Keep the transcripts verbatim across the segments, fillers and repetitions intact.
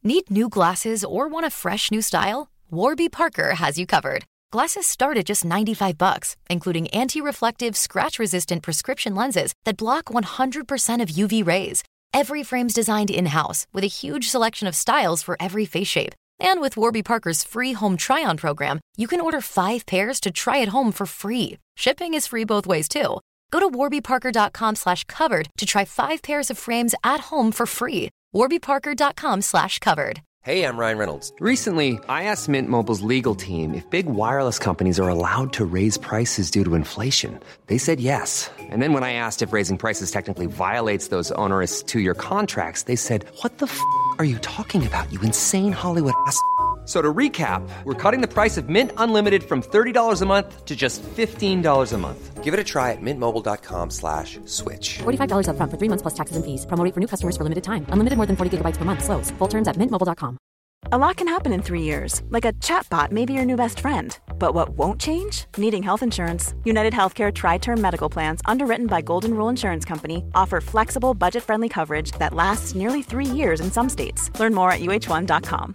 Need new glasses or want a fresh new style? Warby Parker has you covered. Glasses start at just ninety-five bucks, including anti-reflective, scratch-resistant prescription lenses that block one hundred percent of U V rays. Every frame's designed in-house with a huge selection of styles for every face shape. And with Warby Parker's free home try-on program, you can order five pairs to try at home for free. Shipping is free both ways too. Go to warbyparker.com slash covered to try five pairs of frames at home for free. warbyparker.com slash covered. Hey, I'm Ryan Reynolds. Recently, I asked Mint Mobile's legal team if big wireless companies are allowed to raise prices due to inflation. They said yes. And then when I asked if raising prices technically violates those onerous two-year contracts, they said, what the f*** are you talking about, you insane Hollywood ass f- So to recap, we're cutting the price of Mint Unlimited from thirty dollars a month to just fifteen dollars a month. Give it a try at mintmobile.com slash switch. forty-five dollars up front for three months plus taxes and fees. Promo rate for new customers for limited time. Unlimited more than forty gigabytes per month. Slows full terms at mint mobile dot com. A lot can happen in three years. Like a chatbot may be your new best friend. But what won't change? Needing health insurance. United Healthcare Tri-Term Medical Plans, underwritten by Golden Rule Insurance Company, offer flexible, budget-friendly coverage that lasts nearly three years in some states. Learn more at U H one dot com.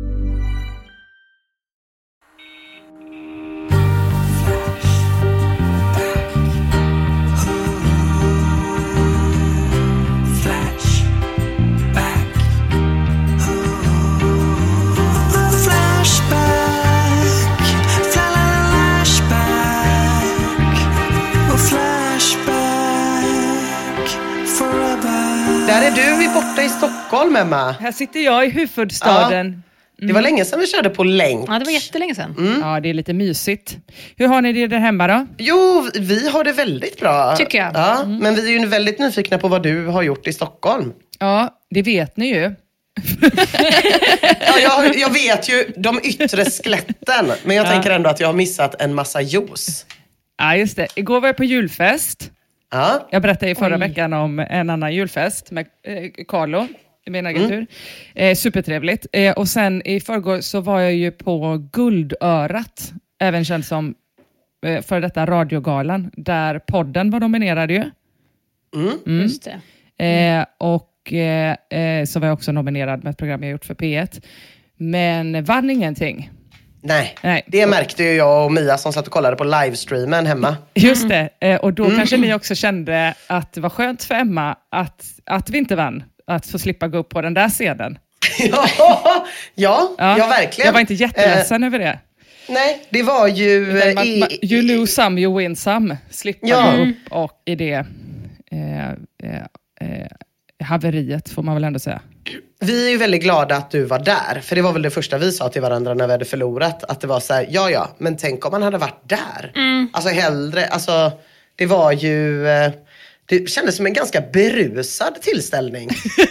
Där är du, vi är borta i Stockholm, Emma. Här sitter jag i huvudstaden. Ja, det var länge sedan vi körde på länk. Ja, det var jättelänge sedan. Mm. Ja, det är lite mysigt. Hur har ni det där hemma då? Jo, vi har det väldigt bra. Tycker jag. Ja, Mm. men vi är ju väldigt nyfikna på vad du har gjort i Stockholm. Ja, det vet ni ju. Ja, jag, jag vet ju de yttre skeletten. Men jag ja. tänker ändå att jag har missat en massa juice. Ja, just det. Igår var jag på julfest. Ja. Jag berättade i förra Oj. veckan om en annan julfest med eh, Carlo i min agentur. Mm. Eh, supertrevligt. Eh, och sen i förrgår så var jag ju på Guldörat. Även känd som eh, för detta radiogalan. Där podden var nominerad ju. Mm. Mm. Just det. Mm. Eh, och eh, så var jag också nominerad med ett program jag gjort för P ett. Men vann ingenting. Nej, Nej. det märkte ju jag och Mia som satt och kollade på livestreamen hemma. Just det, eh, och då Mm. kanske ni också kände att det var skönt för Emma att, att vi inte vann. Att få slippa gå upp på den där scenen. ja, ja, ja, ja, verkligen. Jag var inte jätteledsen eh, över det. Nej, det var ju... Man, i, man, you lose some, you win some. Slippa ja. gå upp och i det eh, eh, eh, haveriet får man väl ändå säga. Vi är ju väldigt glada att du var där. För det var väl det första vi sa till varandra när vi hade förlorat. Att det var så här, ja ja, men tänk om man hade varit där. Mm. Alltså hellre, alltså det var ju... Det kändes som en ganska berusad tillställning.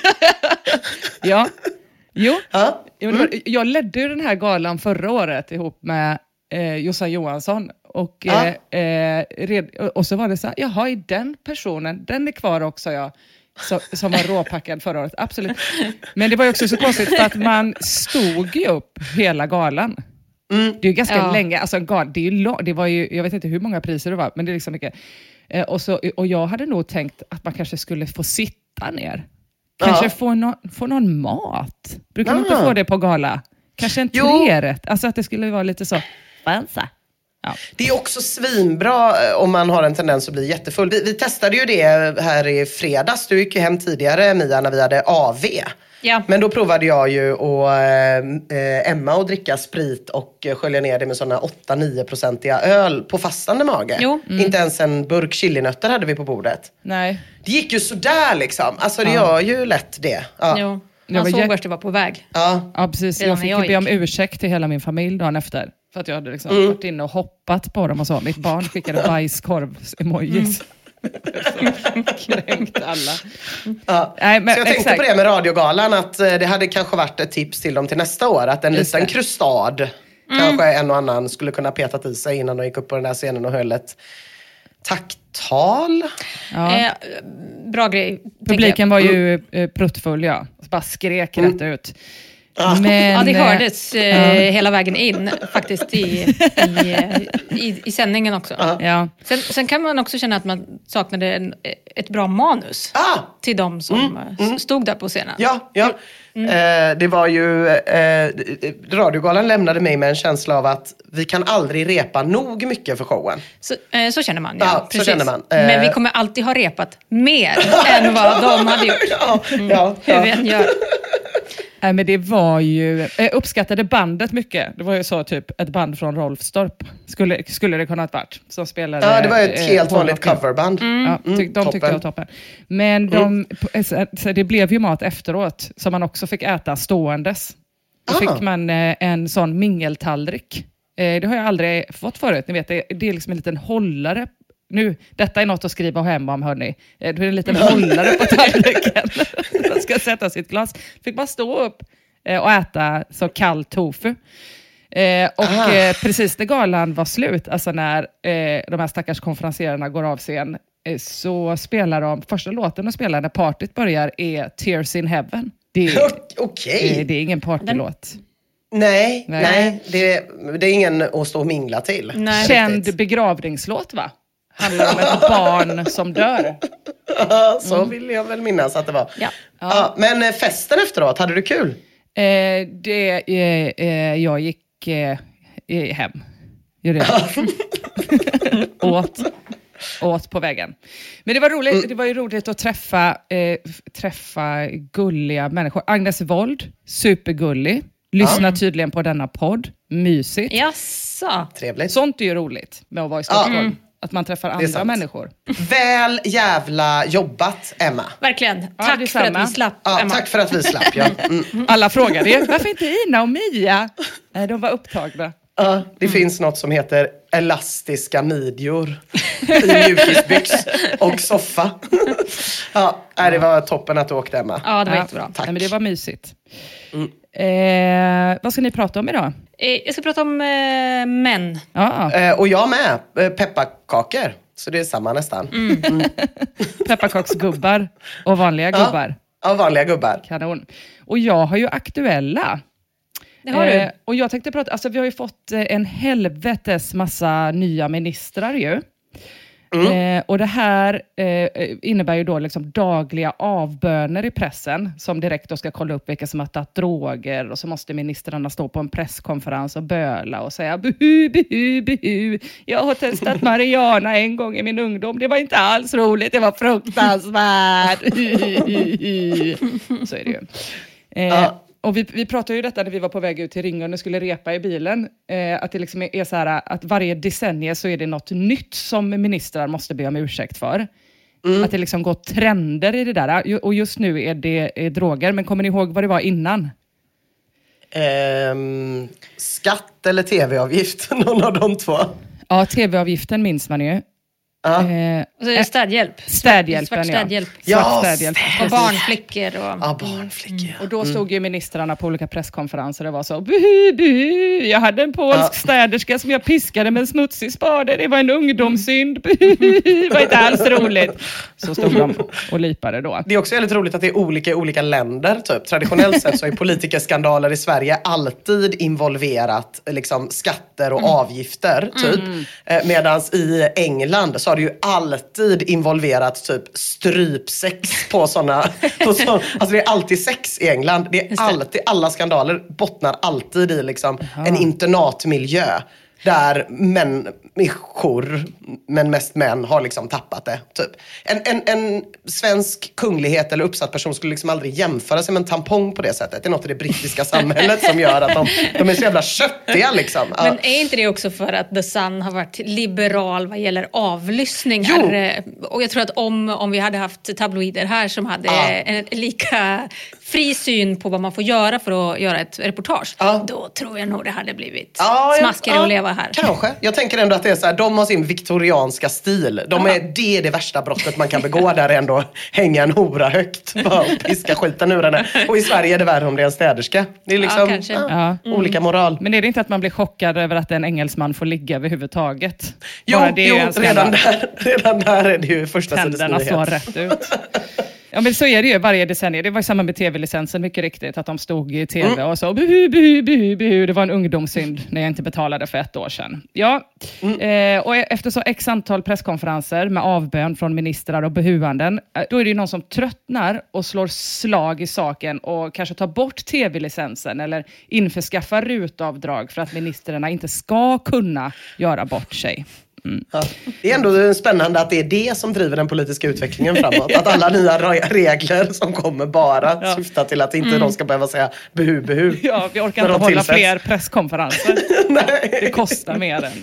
ja, jo. Ja. Mm. Jag ledde ju den här galan förra året ihop med eh, Jossan Johansson. Och, ja. eh, red, och så var det så här, jaha, är den personen, den är kvar också, ja. Så, som var råpackad förra året, absolut. Men det var ju också så konstigt för att man stod ju upp hela galan. Mm. Det är ju ganska ja. länge, alltså en gal, det, är ju lång, det var ju, jag vet inte hur många priser det var, men det är liksom mycket. Eh, och, så, och jag hade nog tänkt att man kanske skulle få sitta ner. Kanske ja. få, no, få någon mat. Brukar man ja. inte få det på gala? Kanske en trerätt. Alltså att det skulle vara lite så fancy. Ja. Det är också svinbra om man har en tendens att bli jättefull. Vi, vi testade ju det här i fredags. Du gick ju hem tidigare, Mia, när vi hade A V. Ja. Men då provade jag ju och äh, Emma att dricka sprit och skölja ner det med sådana åtta till nio procentiga öl på fastande mage. Jo. Mm. Inte ens en burk chilinötter hade vi på bordet. Nej. Det gick ju sådär liksom. Alltså det ja. gör ju lätt det. Ja. Jo. Man såg vart det var på väg. Ja, ja precis. Jag fick jag be om ursäkt till hela min familj dagen efter. För att jag hade liksom mm. varit inne och hoppat på dem och så. Mitt barn skickade bajskorv-emojis. Mm. Kränkt alla. Ja. Nej, men, så jag tänkte exakt. på det med radiogalan. Att det hade kanske varit ett tips till dem till nästa år. Att en Just liten det. krustad. Mm. Kanske en och annan skulle kunna petat i sig innan de gick upp på den där scenen och höll ett tacktal. Ja. Eh, bra grej. Publiken var ju eh, pruttfull, ja. Bara skrek mm. rätt ut. Men, ja, det hördes eh, ja. hela vägen in faktiskt i, i, i, i sändningen också. Ja. Sen, sen kan man också känna att man saknade en, ett bra manus ah. till de som mm. Mm. stod där på scenen. Ja, ja. Mm. Eh, det var ju, eh, radiogalan lämnade mig med en känsla av att vi kan aldrig repa nog mycket för showen. Så, eh, så känner man, ja. ja precis. Så känner man. Eh, Men vi kommer alltid ha repat mer än vad de hade gjort. ja, mm. ja, Hur ja. vi än gör. Nej, men det var ju, jag uppskattade bandet mycket. Det var ju så typ ett band från Rolfstorp. Skulle, skulle det kunna ha varit. Som spelade, ja, det var ett eh, helt vanligt rock. coverband. Mm. Ja, ty, de toppen. tyckte jag var toppen. Men de, så, så det blev ju mat efteråt som man också fick äta ståendes. Då Ah. fick man eh, en sån mingeltallrik. Eh, det har jag aldrig fått förut. Ni vet, det, det är liksom en liten hållare. Nu, detta är något att skriva hem om, hörni. Eh, det är en liten hållare på tallriken. Man ska sätta sitt glas. Fick bara stå upp eh, och äta så kall tofu. Eh, och eh, precis när galan var slut, alltså när eh, de här stackars konferencierarna går av scen, eh, så spelar de, första låten de spelar när partyt börjar är Tears in Heaven. Det är, Okej. eh, det är ingen partylåt. Nej, Nej. nej. Det, det är ingen att stå och mingla till. Nej. Känd Riktigt. begravningslåt, va? Handlar om ett barn som dör. Ja, så vill jag väl minnas att det var. Ja. Ja, men eh, festen efteråt, hade du kul? Eh, det, eh, eh, jag gick eh, eh, hem. Gjorde jag. åt, åt på vägen. Men det var roligt, mm. det var ju roligt att träffa, eh, träffa gulliga människor. Agnes Wold, supergullig. Lyssna Ja. tydligen på denna podd. Mysigt. Jaså. Trevligt. Sånt är ju roligt med att vara i Stockholm. Ja. Mm. Att man träffar är andra sant. människor. Väl jävla jobbat, Emma. Verkligen. Ja, Tack det är för samma. att vi slapp, Ja, Emma. tack för att vi slapp. Ja. Mm. Alla frågade ju, varför inte Ina och Mia? Nej, de var upptagna. Ja, det Mm. finns något som heter elastiska midjor i mjukisbyx och soffa. Ja, nej, det var toppen att du åkte, Emma. Ja, det var Ja, jättebra. Tack. Nej, men det var mysigt. Mm. Eh, vad ska ni prata om idag? Eh, Jag ska prata om eh, män. Ja, Eh, och jag med. Eh, pepparkakor. Så det är samma nästan. Mm. pepparkaksgubbar och vanliga Ja. gubbar. Ja, vanliga gubbar. Kanon. Och jag har ju aktuella. Det har du. Eh, och jag tänkte prata, alltså vi har ju fått eh, en helvetes massa nya ministrar ju. Mm. Eh, och det här eh, innebär ju då liksom dagliga avböner i pressen som direkt då ska kolla upp vilka som har tagit droger, och så måste ministrarna stå på en presskonferens och böla och säga buhu, buhu, buhu. Jag har testat marijuana en gång i min ungdom. Det var inte alls roligt, det var fruktansvärt. Så är det ju. Eh, Ja. Och vi, vi pratade ju detta när vi var på väg ut till Ringön och skulle repa i bilen. Eh, att det liksom är så här att varje decennium så är det något nytt som ministrar måste be om ursäkt för. Mm. Att det liksom går trender i det där. Och just nu är det är droger. Men kommer ni ihåg vad det var innan? Ehm, skatt eller tv-avgift? Någon av de två. Ja, tv-avgiften minns man ju. Ja. Eh, Och så är det städhjälp. städhjälpen, Svart städhjälp. Ja, Svart städhjälp. städ. Och barnflickor. Och... Ja, barnflickor. Och då stod ju ministrarna på olika presskonferenser och var så buhu, buhu, jag hade en polsk Ja. städerska som jag piskade med en smutsig spade, det var en ungdomssynd, buhu, det var inte alls roligt. Så stod de och lipade då. Det är också väldigt roligt att det är olika i olika länder. Typ. Traditionellt sett så är politikerskandaler i Sverige alltid involverat liksom, skatter och avgifter. Typ. Mm. Medan i England så har det ju alltid involverat typ strypsex på sådana. På så, alltså det är alltid sex i England. Det är alltid, alla skandaler bottnar alltid i liksom, en internatmiljö. Där människor, men mest män, har liksom tappat det. Typ. En, en, en svensk kunglighet eller uppsatt person skulle liksom aldrig jämföra sig med en tampong på det sättet. Det är något i det brittiska samhället som gör att de, de är så jävla köttiga. Liksom. Ja. Men är inte det också för att The Sun har varit liberal vad gäller avlyssning här? Och jag tror att om, om vi hade haft tabloider här som hade Ja. en lika fri syn på vad man får göra för att göra ett reportage, Ja. då tror jag nog det hade blivit Ja, ja, smaskigare ja, att leva här. Kanske. Jag tänker ändå att det är så här, de har sin viktorianska stil. De är, det är det värsta brottet man kan begå, där ändå hänga en hora högt bara och piska skiten ur henne. Och i Sverige är det värre om det är en städerska. Det är liksom Ja, kanske. ja, Ja. olika moral. Men är det inte att man blir chockad över att en engelsman får ligga överhuvudtaget? Jo, Bara det är jo en skandal. redan, där, redan där är det ju första Tänderna slår sidesnyhet. rätt ut. Ja, men så är det ju varje decennium. Det var samma med tv-licensen, mycket riktigt. Att de stod i tv mm. och sa buhu, buhu, buhu, buhu. Det var en ungdomssynd när jag inte betalade för ett år sedan. Ja, mm. eh, och efter så x antal presskonferenser med avbön från ministrar och behuanden, då är det ju någon som tröttnar och slår slag i saken och kanske tar bort tv-licensen eller införskaffar rutavdrag för att ministrarna inte ska kunna göra bort sig. Mm. Ja. Det är ändå spännande att det är det som driver den politiska utvecklingen framåt. Att alla nya regler som kommer bara ja. syftar till att inte mm. de ska behöva säga behu, behu. Ja, vi orkar inte hålla tillsätts. fler presskonferenser. Det kostar mer än.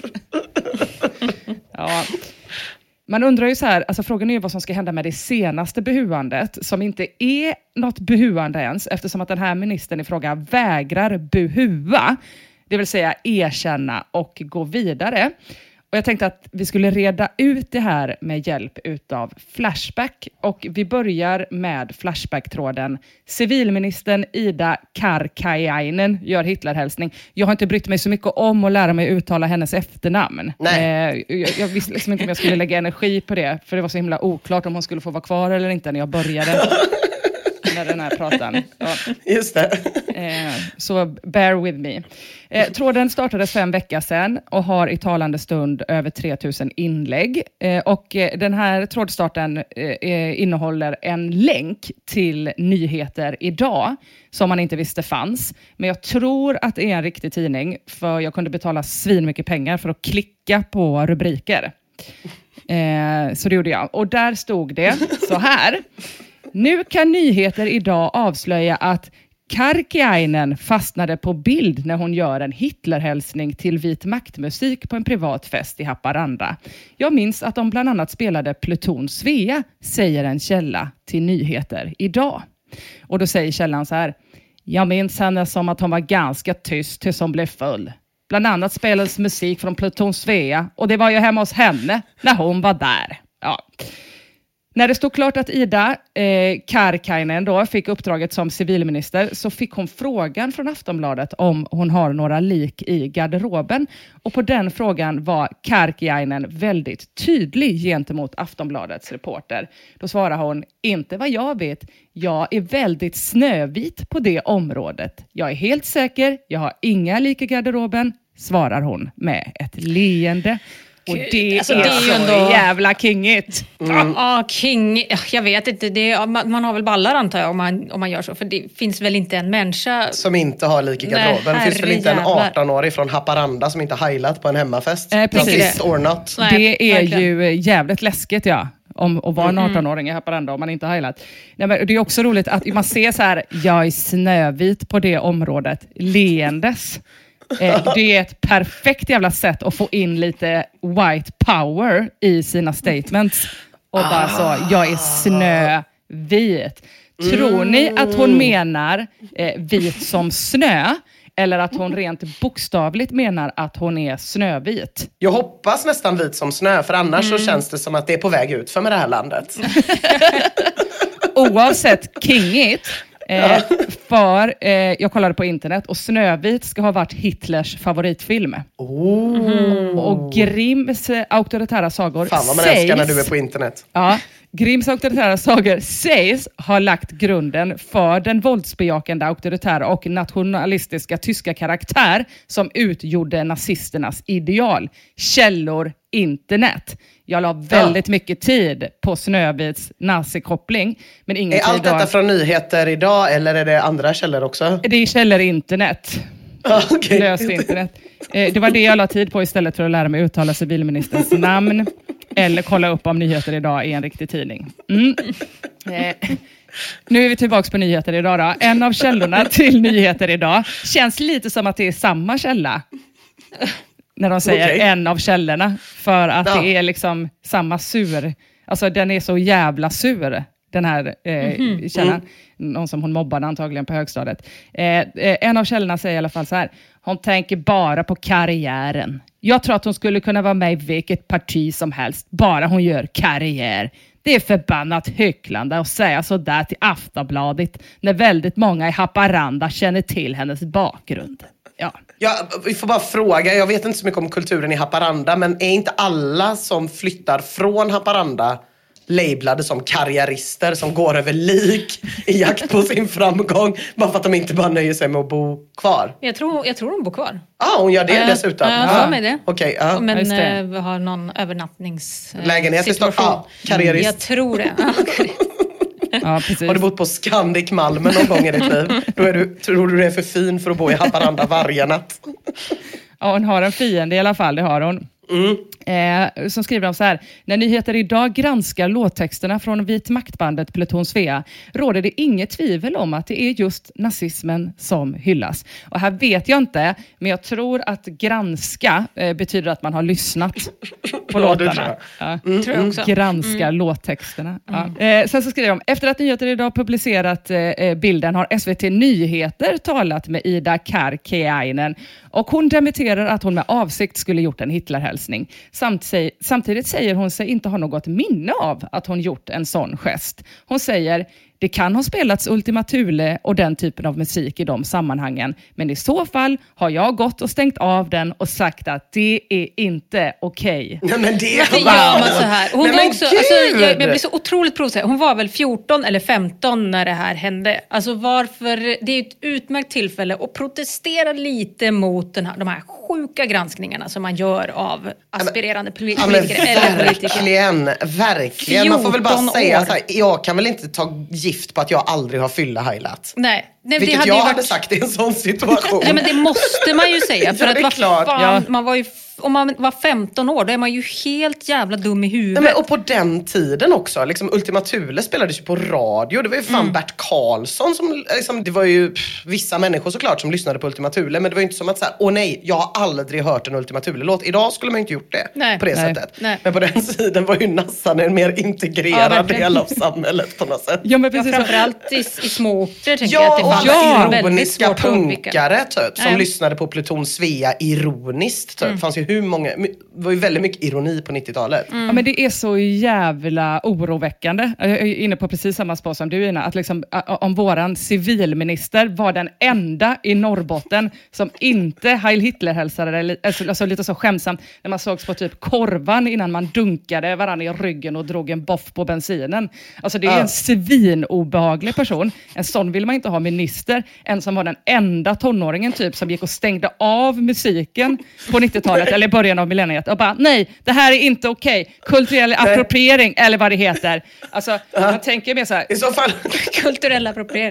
Ja. Man undrar ju så här, alltså frågan är ju vad som ska hända med det senaste behuandet som inte är något behuande ens eftersom att den här ministern i fråga vägrar behua, det vill säga erkänna och gå vidare. Och jag tänkte att vi skulle reda ut det här med hjälp utav Flashback. Och vi börjar med Flashback-tråden. Civilministern Ida Karkiainen gör Hitlerhälsning. Jag har inte brytt mig så mycket om att lära mig uttala hennes efternamn. Nej. Eh, jag, jag visste liksom inte om jag skulle lägga energi på det. För det var så himla oklart om hon skulle få vara kvar eller inte när jag började. Med den här pratan. Ja. Just det. Eh, så bear with me. Eh, tråden startades för en vecka sedan och har i talande stund över tre tusen inlägg. Eh, och eh, den här trådstarten eh, innehåller en länk till Nyheter idag som man inte visste fanns. Men jag tror att det är en riktig tidning för jag kunde betala svin mycket pengar för att klicka på rubriker. Eh, så det gjorde jag. Och där stod det så här. Nu kan Nyheter idag avslöja att Karkiainen fastnade på bild när hon gör en Hitlerhälsning till vit maktmusik på en privat fest i Haparanda. Jag minns att de bland annat spelade Pluton Svea, säger en källa till Nyheter idag. Och då säger källan så här. Jag minns henne som att hon var ganska tyst tills hon blev full. Bland annat spelades musik från Pluton Svea och det var ju hemma hos henne när hon var där. Ja. När det stod klart att Ida eh, Karkiainen då fick uppdraget som civilminister så fick hon frågan från Aftonbladet om hon har några lik i garderoben. Och på den frågan var Karkiainen väldigt tydlig gentemot Aftonbladets reporter. Då svarade hon, inte vad jag vet, jag är väldigt snövit på det området. Jag är helt säker, jag har inga lik i garderoben, svarar hon med ett leende. Och det, alltså, är, det är så ändå jävla kingigt. Mm. Ja, ah, king. Jag vet inte. Det är, man, man har väl ballar antar jag om man, om man gör så. För det finns väl inte en människa som inte har lik i garderoben. Det finns väl inte en arton-årig från Haparanda som inte har heilat på en hemmafest. Eh, precis. Or not. Nej, det är verkligen. Ju jävligt läskigt, ja. Om att vara en arton-åring i Haparanda om man inte har heilat. Nej, men det är också roligt att man ser så här, jag är snövit på det området. Leendes. Eh, det är ett perfekt jävla sätt att få in lite white power i sina statements. Och bara så, jag är snövit. Tror mm. ni att hon menar eh, vit som snö? Eller att hon rent bokstavligt menar att hon är snövit? Jag hoppas nästan vit som snö. För annars mm. så känns det som att det är på väg ut för med det här landet. Oavsett kingigt. Eh, för eh, jag kollade på internet och Snövit ska ha varit Hitlers favoritfilm. Oh. Mm. Och Grimms eh, auktoritära sagor fan vad man sägs, älskar när du är på internet. Ja, Grimms auktoritära sagor sägs ha lagt grunden för den våldsbejakande auktoritära och nationalistiska tyska karaktär som utgjorde nazisternas ideal. Källor internet. Jag la väldigt ja. mycket tid på Snövits nazikoppling. Men ingen är allt detta idag. Från Nyheter idag eller är det andra källor också? Det är källor internet. Ah, okay. Löst internet. Eh, det var det jag la tid på istället för att lära mig uttala civilministerns namn. Eller kolla upp om Nyheter idag är en riktig tidning. Mm. Eh, nu är vi tillbaka på Nyheter idag då. En av källorna till Nyheter idag känns lite som att det är samma källa. När de säger okay. en av källorna. För att ja. det är liksom samma sur. Alltså den är så jävla sur. Den här eh, mm-hmm. källan. Mm. Någon som hon mobbade antagligen på högstadiet. Eh, eh, en av källorna säger i alla fall så här. Hon tänker bara på karriären. Jag tror att hon skulle kunna vara med i vilket parti som helst. Bara hon gör karriär. Det är förbannat hycklande att säga så där till Aftonbladet. När väldigt många i Haparanda känner till hennes bakgrund. Ja. Ja, vi får bara fråga, jag vet inte så mycket om kulturen i Haparanda, men är inte alla som flyttar från Haparanda lablade som karriärister som går över lik i jakt på sin framgång. Bara för att de inte bara nöjer sig med att bo kvar. Jag tror, jag tror hon bor kvar. Ja, ah, hon gör det äh, dessutom. Ja, jag får med det. Okej, okay, uh. Men äh, vi har någon övernattningssituation. Lägenhet i Stockholm. Ja, karriärist. Jag tror det. Ja, okay. Ja, precis. Har du bott på Scandic Malmö någon gång i ditt liv? Då är du, tror du det är för fin för att bo i Haparanda varje natt? Ja, hon har en fiende i alla fall, det har hon. Mm. Eh, som skriver de så här: när Nyheter idag granskar låttexterna från Vit maktbandet Pluton Svea råder det inget tvivel om att det är just nazismen som hyllas. Och här vet jag inte, men jag tror att granska eh, betyder att man har lyssnat på ja, låtarna. Ja. Mm. Tror jag också. Granska mm. låttexterna. Mm. Ja. Eh, sen så skriver de: efter att Nyheter idag publicerat eh, bilden har S V T Nyheter talat med Ida Karkiainen och hon dementerar att hon med avsikt skulle gjort en Hitlerhälsning. Samt säg, samtidigt säger hon sig inte ha något minne av att hon gjort en sån gest. Hon säger: det kan ha spelats Ultima Thule och den typen av musik i de sammanhangen. Men i så fall har jag gått och stängt av den och sagt att det är inte okej. Nej men det Varför gör man så här? Hon var också, alltså, jag, jag blir så otroligt provocerad. Hon var väl fjorton eller femton när det här hände. Alltså varför? Det är ett utmärkt tillfälle att protestera lite mot den här, de här sjuka granskningarna som man gör av aspirerande politiker. Ja, men eller verkligen, verkligen. Man får väl bara säga så här, jag kan väl inte ta gift på att jag aldrig har fylla-heilat. Nej. Nej, Vilket hade jag varit... hade sagt i en sån situation. Nej, men det måste man ju säga. För ja, att klart. Fan, ja. man var ju, om man var femton år, då är man ju helt jävla dum i huvudet. Nej, men, och på den tiden också. Liksom, Ultima Thule spelades ju på radio. Det var ju fan mm. Bert Karlsson som... Liksom, det var ju pff, vissa människor såklart som lyssnade på Ultima Thule. Men det var ju inte som att säga, åh nej, jag har aldrig hört en Ultima Thule-låt. Idag skulle man inte gjort det nej. på det nej. sättet. Nej. Men på den tiden var ju nassan en mer integrerad ja, del av samhället på något sätt. Ja, men ja, precis. framförallt i, i små orter tänker ja, jag att det och fanns alla väldigt ironiska svårt att undvika. punkare typ, som Nej. lyssnade på Pluton Svea ironiskt. Typ. Det Mm. fanns ju hur många... Det var ju väldigt mycket ironi på nittiotalet. Ja, men det är så jävla oroväckande. Jag är inne på precis samma spår som du, Ina. Att liksom, om våran civilminister var den enda i Norrbotten som inte Heil Hitler-hälsade, alltså lite så skämsamt, när man sågs på typ korvan innan man dunkade varann i ryggen och drog en boff på bensinen. Alltså det är Ja. en svinobehaglig person. En sån vill man inte ha minister. En som var den enda tonåringen typ som gick och stängde av musiken på nittiotalet eller början av millenniet och bara, nej, det här är inte okej. Kulturell appropriering eller vad det heter. Alltså, uh-huh. man tänker mer så här. I så fall... Kulturell appropriering.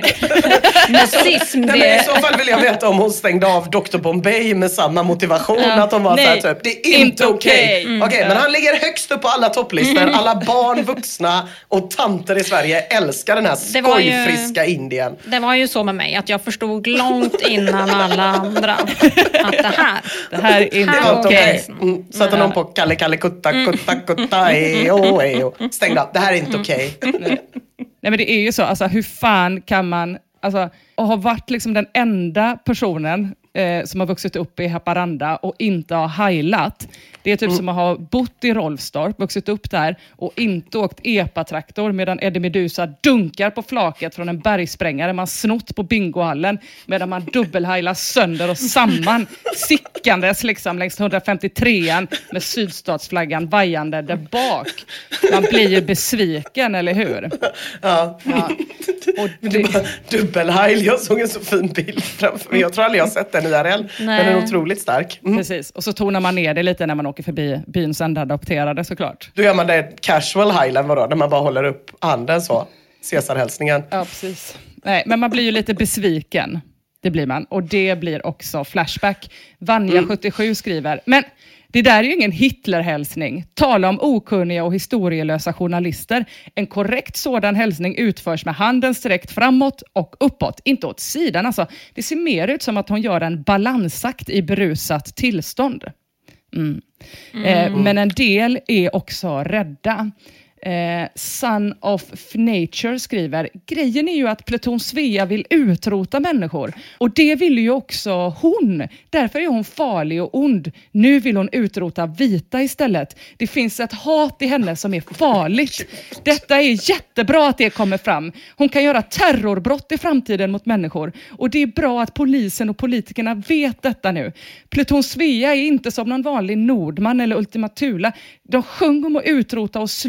Nazism, det... Nej, men i så fall vill jag veta om hon stängde av doktor Bombay med samma motivation. Ja. Att hon var Nej, så här, typ, det är inte okej. Okay. Mm. Okej, okay, men han ligger högst upp på alla topplistor. Mm. Alla barn, vuxna och tanter i Sverige älskar den här skojfriska ju... Indien. Det var ju så med mig att jag förstod långt innan alla andra att det här, det här är inte okej. okej. Okay. Mm. Satte någon på Kalle Kalle Kutta Kutta Kutta ejo ejo. Stängde. Det här är inte okej. Okay. Nej. Nej, men det är ju så. Alltså, hur fan kan man... Alltså, och ha varit liksom den enda personen eh, som har vuxit upp i Haparanda och inte har heilat. Det är typ mm. som att ha bott i Rolfstorp, vuxit upp där och inte åkt epatraktor medan Eddie Meduza dunkar på flaket från en bergsprängare man snott på bingohallen medan man dubbelheilar sönder och samman sickandes liksom längs hundrafemtiotrean med sydstatsflaggan vajande där bak. Man blir ju besviken, eller hur? Ja. Ja. Och det... Dubbelheil, jag såg en så fin bild framför mig. Jag tror aldrig jag har sett den i R L. Men den är otroligt stark. Mm. Precis, och så tonar man ner det lite när man åker förbi byns enda adopterade såklart. Då gör man det casual heilen, vadå? Där man bara håller upp handen så. Caesar-hälsningen. Ja, precis. Nej, men man blir ju lite besviken. Det blir man. Och det blir också flashback. Vanja mm. sjuttiosju skriver, men det där är ju ingen Hitlerhälsning. Tala om okunniga och historielösa journalister. En korrekt sådan hälsning utförs med handen sträckt framåt och uppåt. Inte åt sidan. Alltså, det ser mer ut som att hon gör en balansakt i berusat tillstånd. Mm. Mm. Eh, men en del är också rädda. Eh, Son of Nature skriver, grejen är ju att Pluton Svea vill utrota människor och det vill ju också hon, därför är hon farlig och ond. Nu vill hon utrota vita istället. Det finns ett hat i henne som är farligt. Detta är jättebra att det kommer fram. Hon kan göra terrorbrott i framtiden mot människor och det är bra att polisen och politikerna vet detta nu. Pluton Svea är inte som någon vanlig Nordman eller Ultima Thule. De sjöng om att utrota och slå på de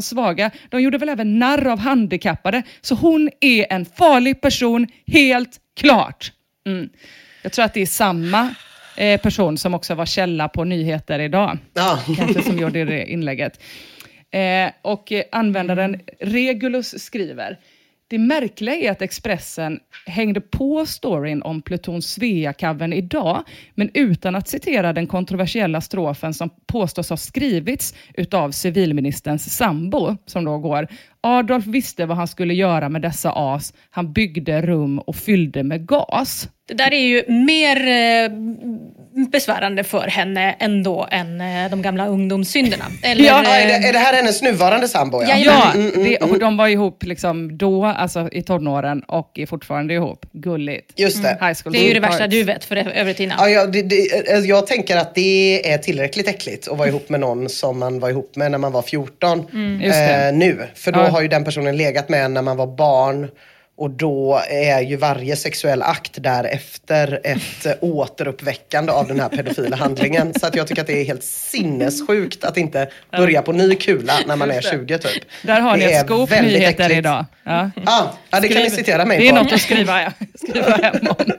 de svaga. De gjorde väl även narr av handikappade. Så hon är en farlig person, helt klart. Mm. Jag tror att det är samma eh, person som också var källa på nyheter idag. Ja. Kanske som gjorde det inlägget. Eh, och eh, användaren Regulus skriver: det märkliga är att Expressen hängde på storyn om Pluton Svea-covern idag, men utan att citera den kontroversiella strofen som påstås ha skrivits utav civilministerns sambo, som då går: Adolf visste vad han skulle göra med dessa as. Han byggde rum och fyllde med gas. Det där är ju mer eh, besvärande för henne ändå än eh, de gamla ungdomssynderna. Eller, ja, är det, är det här hennes nuvarande sambo? Ja, ja mm, mm, det, och de var ihop liksom då, alltså i tonåren, och är fortfarande ihop. Gulligt. Just det. Mm. High school det är ju det värsta du vet för övrigt innan. Ja, ja, det, det, jag tänker att det är tillräckligt äckligt att vara ihop med någon som man var ihop med när man var fjorton. Mm. Eh, nu. För då ja. har ju den personen legat med när man var barn. Och då är ju varje sexuell akt därefter ett återuppväckande av den här pedofila handlingen. Så att jag tycker att det är helt sinnessjukt att inte börja på ny kula när man är tjugo typ. Där har ni ett skop nyheter äckligt. Idag. Ja. Ah, ja, det kan ni citera mig på. Det är något att skriva, skriva hem om.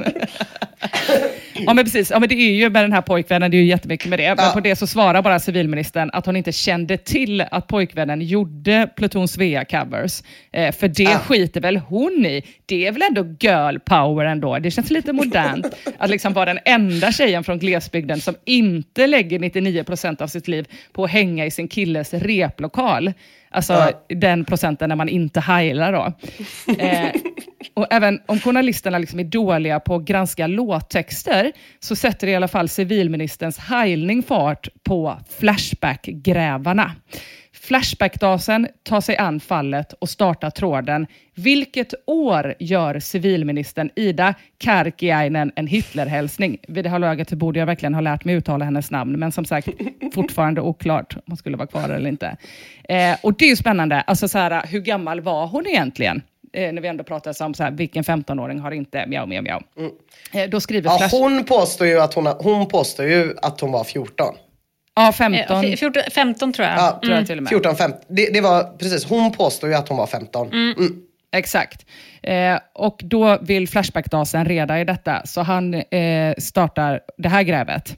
Ja men precis, ja, men det är ju med den här pojkvännen, det är ju jättemycket med det. Ja. Men på det så svarar bara civilministern att hon inte kände till att pojkvännen gjorde Pluton Svea covers. Eh, för det ja. skiter väl hon i. Det är väl ändå girl power ändå. Det känns lite modernt att liksom vara den enda tjejen från glesbygden som inte lägger nittionio procent av sitt liv på att hänga i sin killes replokal. Alltså ja. den procenten när man inte heilar då. Eh, och även om journalisterna liksom är dåliga på att granska låttexter så sätter i alla fall civilministerns heilning fart på Flashback-grävarna. Flashback-dasen tar sig an fallet och startar tråden. Vilket år gör civilministern Ida Karkiainen en Hitlerhälsning? Vid det här laget borde jag verkligen ha lärt mig uttala hennes namn. Men som sagt, fortfarande oklart om hon skulle vara kvar eller inte. Eh, och det är ju spännande. Alltså så här, hur gammal var hon egentligen? Eh, när vi ändå pratar om så här, vilken femtonåring har inte mjau, mjau, mjau. Mm. Eh, då skriver ja, Flash... hon påstår ju att hon, hon påstår ju att hon var fjorton. Ja, femton. Eh, fjorton, femton tror jag. Ja, tror jag till och med. fjorton, femton. Det, det var precis, hon påstår ju att hon var femton. Mm. Mm. Exakt. Eh, och då vill Flashback-dasen reda i detta. Så han eh, startar det här grävet.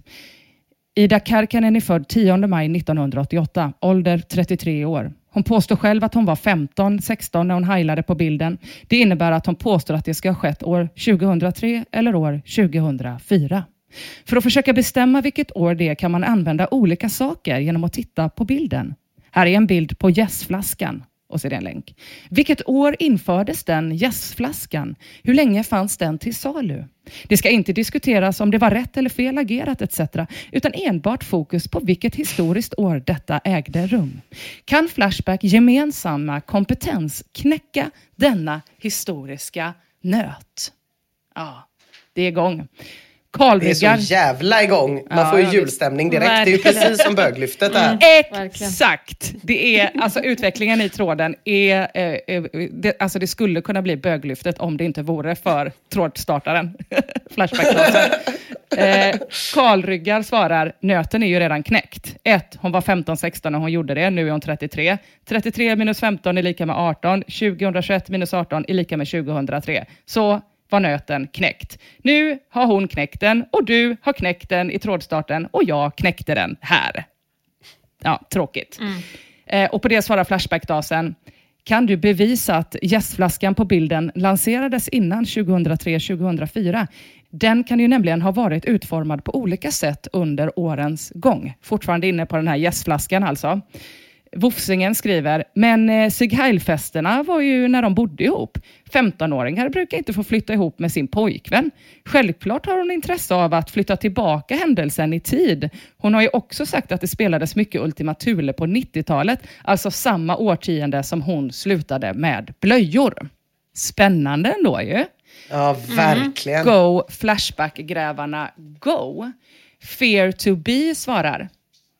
Ida Karkiainen är född tionde maj nittonhundraåttioåtta. Ålder trettiotre år. Hon påstår själv att hon var femton sexton när hon heilade på bilden. Det innebär att hon påstår att det ska ha skett år tjugohundratre eller år tjugohundrafyra. För att försöka bestämma vilket år det är kan man använda olika saker genom att titta på bilden. Här är en bild på jästflaskan. Och så är det en länk. Vilket år infördes den jästflaskan? Hur länge fanns den till salu? Det ska inte diskuteras om det var rätt eller fel agerat et cetera. Utan enbart fokus på vilket historiskt år detta ägde rum. Kan Flashback gemensamma kompetens knäcka denna historiska nöt? Ja, det är igång. Det är så jävla igång. Man ja, får ju julstämning direkt. Verkligen. Det är ju precis som böglyftet där. Mm. Exakt. Det är, alltså utvecklingen i tråden är, eh, det, alltså det skulle kunna bli böglyftet om det inte vore för trådstartaren. Flashback-dasen. Eh, Karlryggar svarar, nöten är ju redan knäckt. ett. Hon var femton sexton när hon gjorde det. Nu är hon trettiotre. trettiotre minus femton är lika med arton. tjugohundratjugoett minus arton är lika med tjugohundratre. Så var nöten knäckt. Nu har hon knäckt den och du har knäckt den i trådstarten och jag knäckte den här. Ja, tråkigt. Mm. Eh, och på det svarar Flashback-dasen. Kan du bevisa att jästflaskan på bilden lanserades innan tjugohundratre tjugohundrafyra? Den kan ju nämligen ha varit utformad på olika sätt under årens gång. Fortfarande inne på den här jästflaskan alltså. Wofsingen skriver, men eh, Sigheilfesterna var ju när de bodde ihop. femtonåringar brukar inte få flytta ihop med sin pojkvän. Självklart har hon intresse av att flytta tillbaka händelsen i tid. Hon har ju också sagt att det spelades mycket Ultima Thule på nittiotalet. Alltså samma årtionde som hon slutade med blöjor. Spännande ändå ju. Ja, verkligen. Mm. Go, Flashback-grävarna, go. Fear to be svarar.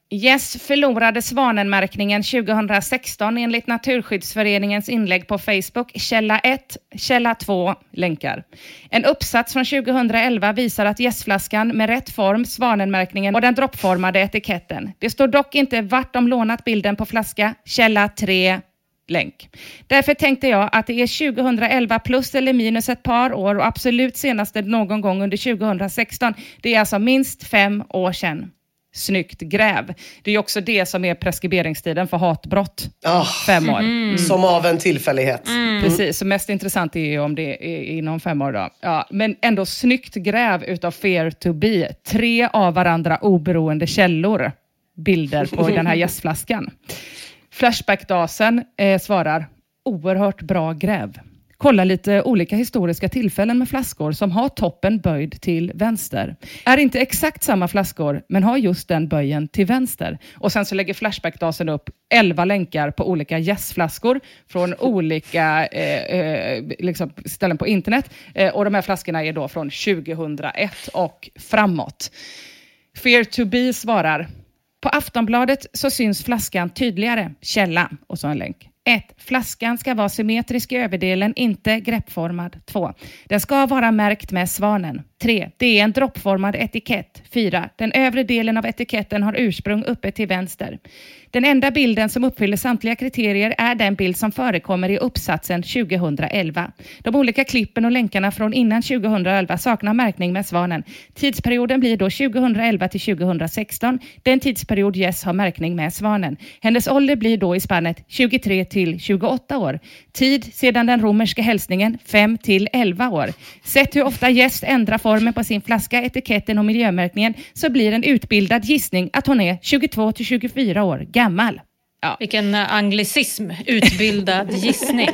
Yes förlorade Svanenmärkningen tjugohundrasexton enligt Naturskyddsföreningens inlägg på Facebook. Källa ett, källa två, länkar. En uppsats från tjugohundraelva visar att Yes-flaskan med rätt form, Svanenmärkningen och den droppformade etiketten. Det står dock inte vart de lånat bilden på flaska. Källa tre, länk. Därför tänkte jag att det är tjugohundraelva plus eller minus ett par år och absolut senaste någon gång under tjugohundrasexton. Det är alltså minst fem år sedan. Snyggt gräv. Det är också det som är preskriberingstiden för hatbrott. Oh, fem år. Mm. Som av en tillfällighet. Mm. Precis, så mest intressant är ju om det är inom fem år då. Ja, men ändå snyggt gräv utav Fear to be. Tre av varandra oberoende källor. Bilder på den här Yes-flaskan. Flashback-dasen eh, svarar oerhört bra gräv. Kolla lite olika historiska tillfällen med flaskor som har toppen böjd till vänster. Är inte exakt samma flaskor men har just den böjen till vänster. Och sen så lägger Flashback-dasen upp elva länkar på olika Yes-flaskor från olika eh, eh, liksom ställen på internet. Eh, och de här flaskorna är då från tjugohundraett och framåt. Fear to be svarar: på Aftonbladet så syns flaskan tydligare. Källa och så en länk. ett. Flaskan ska vara symmetrisk i överdelen, inte greppformad. två. Den ska vara märkt med svanen. tre. Det är en droppformad etikett. fyra. Den övre delen av etiketten har ursprung uppe till vänster. Den enda bilden som uppfyller samtliga kriterier är den bild som förekommer i uppsatsen tjugohundraelva. De olika klippen och länkarna från innan tjugohundraelva saknar märkning med svanen. Tidsperioden blir då tjugohundraelva till tjugohundrasexton. Den tidsperiod Yes har märkning med svanen. Hennes ålder blir då i spannet tjugotre till tjugoåtta år. Tid sedan den romerska hälsningen fem till elva år. Sett hur ofta Yes ändrar formen på sin flaska, etiketten och miljömärkningen så blir en utbildad gissning att hon är tjugotvå till tjugofyra år gammal. Ja. Vilken anglicism, utbildad gissning.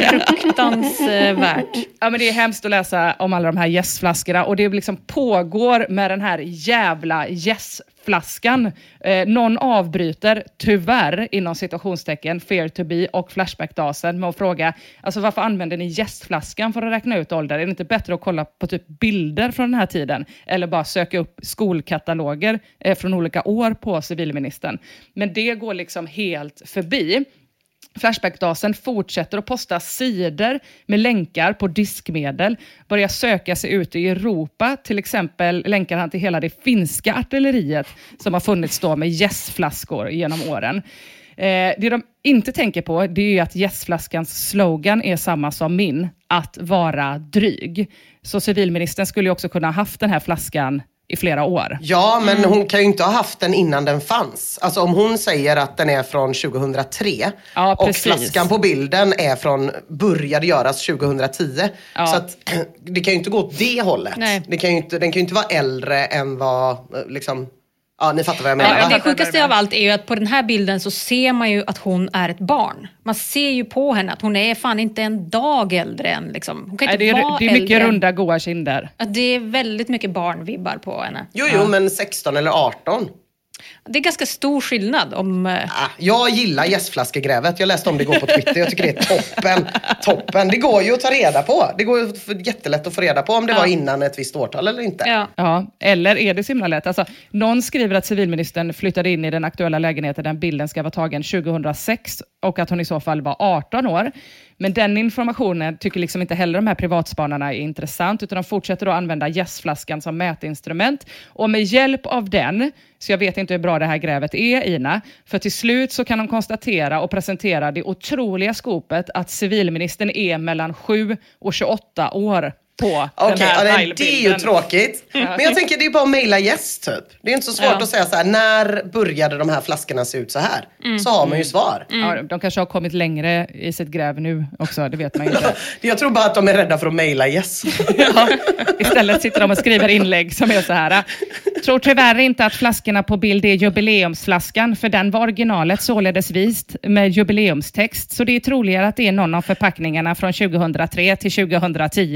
Fruktansvärt. Ja, men det är hemskt att läsa om alla de här Yes-flaskorna och det liksom pågår med den här jävla Yes-flaskan. Eh, någon avbryter tyvärr inom citationstecken Fear to be och Flashback-dasen med att fråga, alltså varför använder ni Yes-flaskan för att räkna ut ålder? Är det inte bättre att kolla på typ bilder från den här tiden eller bara söka upp skolkataloger eh, från olika år på civilministern? Men det går liksom helt förbi. Flashback-dasen fortsätter att posta sidor med länkar på diskmedel. Börjar söka sig ut i Europa. Till exempel länkar han till hela det finska artilleriet som har funnits då med Yes-flaskor genom åren. Eh, det de inte tänker på det är ju att Yes-flaskans slogan är samma som min. Att vara dryg. Så civilministern skulle ju också kunna ha haft den här flaskan i flera år. Ja, men mm. hon kan ju inte ha haft den innan den fanns. Alltså om hon säger att den är från tjugohundratre ja, och flaskan på bilden är från, började göras tjugohundratio. Ja. Så att det kan ju inte gå åt det hållet. Det kan ju inte, den kan ju inte vara äldre än vad liksom... Ja, ni fattar vad jag menar. Ja, det sjukaste av allt är ju att på den här bilden så ser man ju att hon är ett barn. Man ser ju på henne att hon är fan inte en dag äldre än liksom. Hon kan inte Nej, det är, vara det är mycket äldre. Runda goa kinder. Att det är väldigt mycket barnvibbar på henne. Jo, jo, ja. Men sexton eller arton. Det är ganska stor skillnad om... Ah, jag gillar Yes-flaskegrävet. Jag läste om det igår på Twitter. Jag tycker det är toppen. Toppen. Det går ju att ta reda på. Det går ju jättelätt att få reda på om det ja. var innan ett visst årtal eller inte. Ja, ja. Eller är det så himla lätt? Alltså, någon skriver att civilministern flyttade in i den aktuella lägenheten där bilden ska vara tagen tjugohundrasex och att hon i så fall var arton år. Men den informationen tycker liksom inte heller de här privatspanarna är intressant utan de fortsätter då använda Yes-flaskan som mätinstrument. Och med hjälp av den, så jag vet inte hur bra det här grävet är, Ina, för till slut så kan de konstatera och presentera det otroliga skopet att civilministern är mellan sju och tjugoåtta år på okay, den här ja, det, det är ju tråkigt. Men jag tänker det är bara att mejla Yes typ. Det är inte så svårt ja. att säga så här, när började de här flaskorna se ut så här? Mm. Så har man ju svar. Mm. Ja, de kanske har kommit längre i sitt gräv nu också, det vet man inte. Jag tror bara att de är rädda för att mejla Yes. Ja, istället sitter de och skriver inlägg som är så här. Tror tyvärr inte att flaskorna på bild är jubileumsflaskan, för den var originalet således vist med jubileumstext. Så det är troligare att det är någon av förpackningarna från tjugohundratre till tjugohundratio.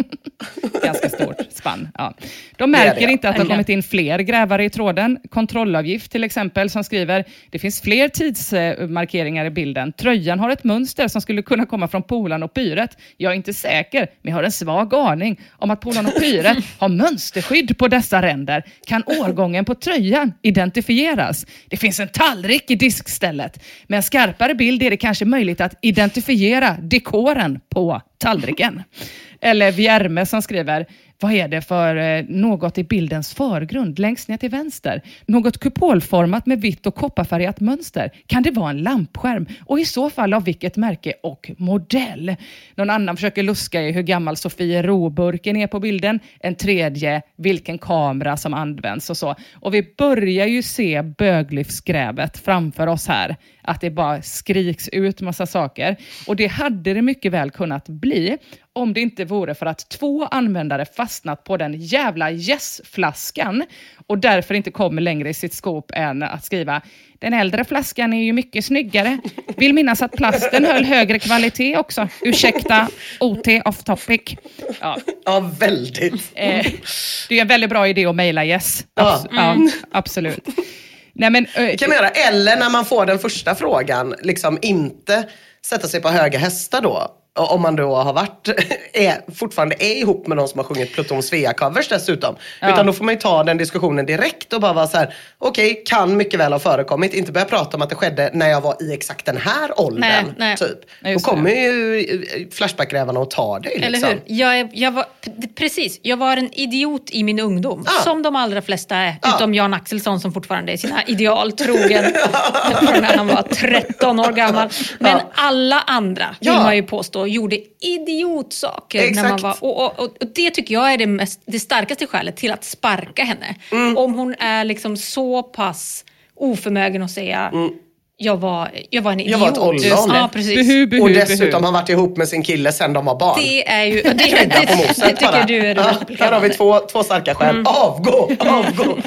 Ganska stort spann. Ja. De märker det det, ja. inte att det har kommit in fler grävare i tråden. Kontrollavgift till exempel som skriver, det finns fler tidsmarkeringar i bilden. Tröjan har ett mönster som skulle kunna komma från Polan och Pyret. Jag är inte säker, men jag har en svag aning om att Polan och Pyret har mönsterskydd på dessa ränder. Kan årgången på tröjan identifieras? Det finns en tallrik i diskstället. Med en skarpare bild är det kanske möjligt att identifiera dekoren på tallriken. Eller Vierme som skriver, vad är det för eh, något i bildens förgrund längst ner till vänster? Något kupolformat med vitt och kopparfärgat mönster. Kan det vara en lampskärm? Och i så fall av vilket märke och modell? Någon annan försöker luska i hur gammal Sofie Roburken är på bilden. En tredje, vilken kamera som används och så. Och vi börjar ju se böglyftsgrävet framför oss här. Att det bara skriks ut massa saker. Och det hade det mycket väl kunnat bli om det inte vore för att två användare fastnat på den jävla Yes-flaskan och därför inte kommer längre i sitt skåp än att skriva den äldre flaskan är ju mycket snyggare. Vill minnas att plasten höll högre kvalitet också. Ursäkta, O T off topic. Ja, ja väldigt. Eh, det är en väldigt bra idé att mejla Yes. Abs- ja, mm. ja, absolut. Nej, men, det kan man göra. Eller när man får den första frågan, liksom inte sätta sig på höga hästar då. Om man då har varit, är, fortfarande är ihop med någon som har sjungit Pluton Svea-covers dessutom. Ja. Utan då får man ju ta den diskussionen direkt och bara vara så här: okej, okay, kan mycket väl ha förekommit. Inte börja prata om att det skedde när jag var i exakt den här åldern. Nej, nej. Typ. Nej, då kommer ju Flashback-grävarna att ta dig. Liksom. Eller hur? Jag, är, jag var, precis, jag var en idiot i min ungdom. Ah. Som de allra flesta är. Ah. Utom Jan Axelsson som fortfarande är sina ideal trogen. Från när han var tretton år gammal. Men ah. alla andra, vill ja. man ju påstå, gjorde idiotsaker. Exakt. När man var, och, och, och det tycker jag är det, mest, det starkaste skälet till att sparka henne. Mm. Om hon är liksom så pass oförmögen att säga mm. jag, var, jag var en idiot. Jag var ett ollon. Ja, precis. Behu, behu, och dessutom har varit ihop med sin kille sen de var barn. Det är ju... Det, det, det, det, det tycker du är det ja, mest. Här har vi två, två starka skäl. Mm. Avgå! Avgå!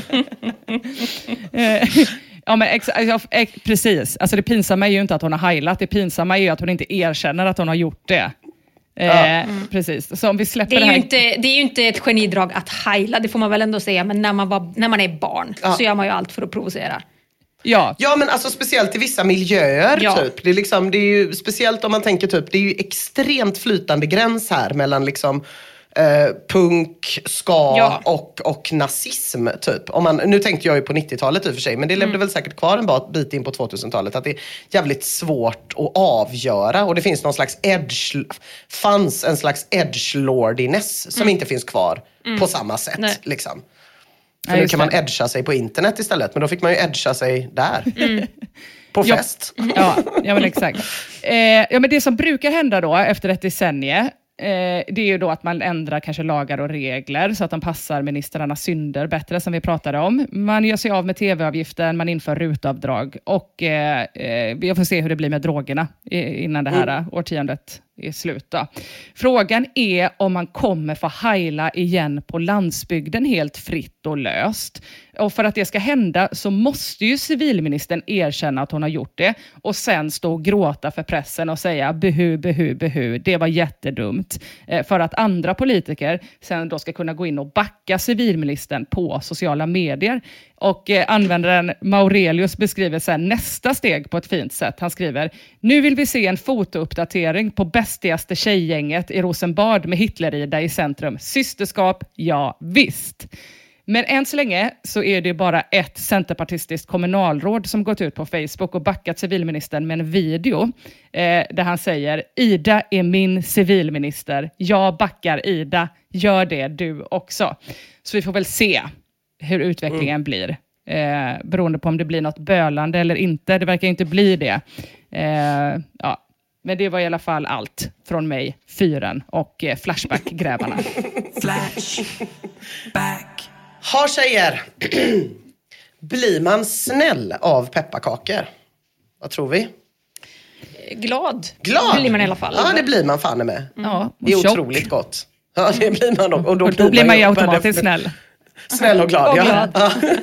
Ja, men ex, ex, precis. Alltså det pinsamma är ju inte att hon har heilat. Det pinsamma är ju att hon inte erkänner att hon har gjort det. Eh, ja. mm. Precis. Så om vi släpper det, är det här... ju inte, det är ju inte ett genidrag att heila, det får man väl ändå säga. Men när man, var, när man är barn ja. så gör man ju allt för att provocera. Ja. ja, men alltså speciellt i vissa miljöer ja. typ. Det är, liksom, det är ju speciellt om man tänker typ, det är ju extremt flytande gräns här mellan liksom Uh, punk, ska ja. och, och nazism typ. Om man, nu tänkte jag ju på nittiotalet i och för sig, men det levde mm. väl säkert kvar en bit in på tvåtusentalet att det är jävligt svårt att avgöra och det finns någon slags edge, fanns en slags edgelordiness som mm. inte finns kvar mm. på samma sätt. Nej. Liksom. För ja, nu kan man edga sig på internet istället, men då fick man ju edga sig där. Mm. På fest. Ja, ja men exakt. Eh, ja, men det som brukar hända då efter ett decennium Eh, det är ju då att man ändrar kanske lagar och regler så att de passar ministrarnas synder bättre som vi pratade om. Man gör sig av med tv-avgiften, man inför rutavdrag och eh, eh, vi får se hur det blir med drogerna innan det här mm. årtiondet är slut då. Frågan är om man kommer få heila igen på landsbygden helt fritt och löst. Och för att det ska hända så måste ju civilministern erkänna att hon har gjort det och sen stå och gråta för pressen och säga behu, behu, behu. Det var jättedumt. Eh, för att andra politiker sen då ska kunna gå in och backa civilministern på sociala medier. Och eh, användaren Maurelius beskriver sen nästa steg på ett fint sätt. Han skriver, nu vill vi se en fotouppdatering på bästigaste tjejgänget i Rosenbad med Hitlerida i centrum. Systerskap, ja visst. Men än så länge så är det bara ett centerpartistiskt kommunalråd som gått ut på Facebook och backat civilministern med en video eh, där han säger, Ida är min civilminister. Jag backar Ida. Gör det du också. Så vi får väl se hur utvecklingen mm. blir. Eh, beroende på om det blir något bölande eller inte. Det verkar inte bli det. Eh, ja. Men det var i alla fall allt från mig, fyren och eh, Flashback-grävarna. Flashback. Ha tjejer, blir man snäll av pepparkakor? Vad tror vi? Glad. Glad? Blir man i alla fall. Ja, det blir man fan med. Mm. Ja, det är otroligt gott. Ja, det blir man. Och då, och då blir man ju automatiskt snäll. Snäll och glad, och ja. glad. Ja.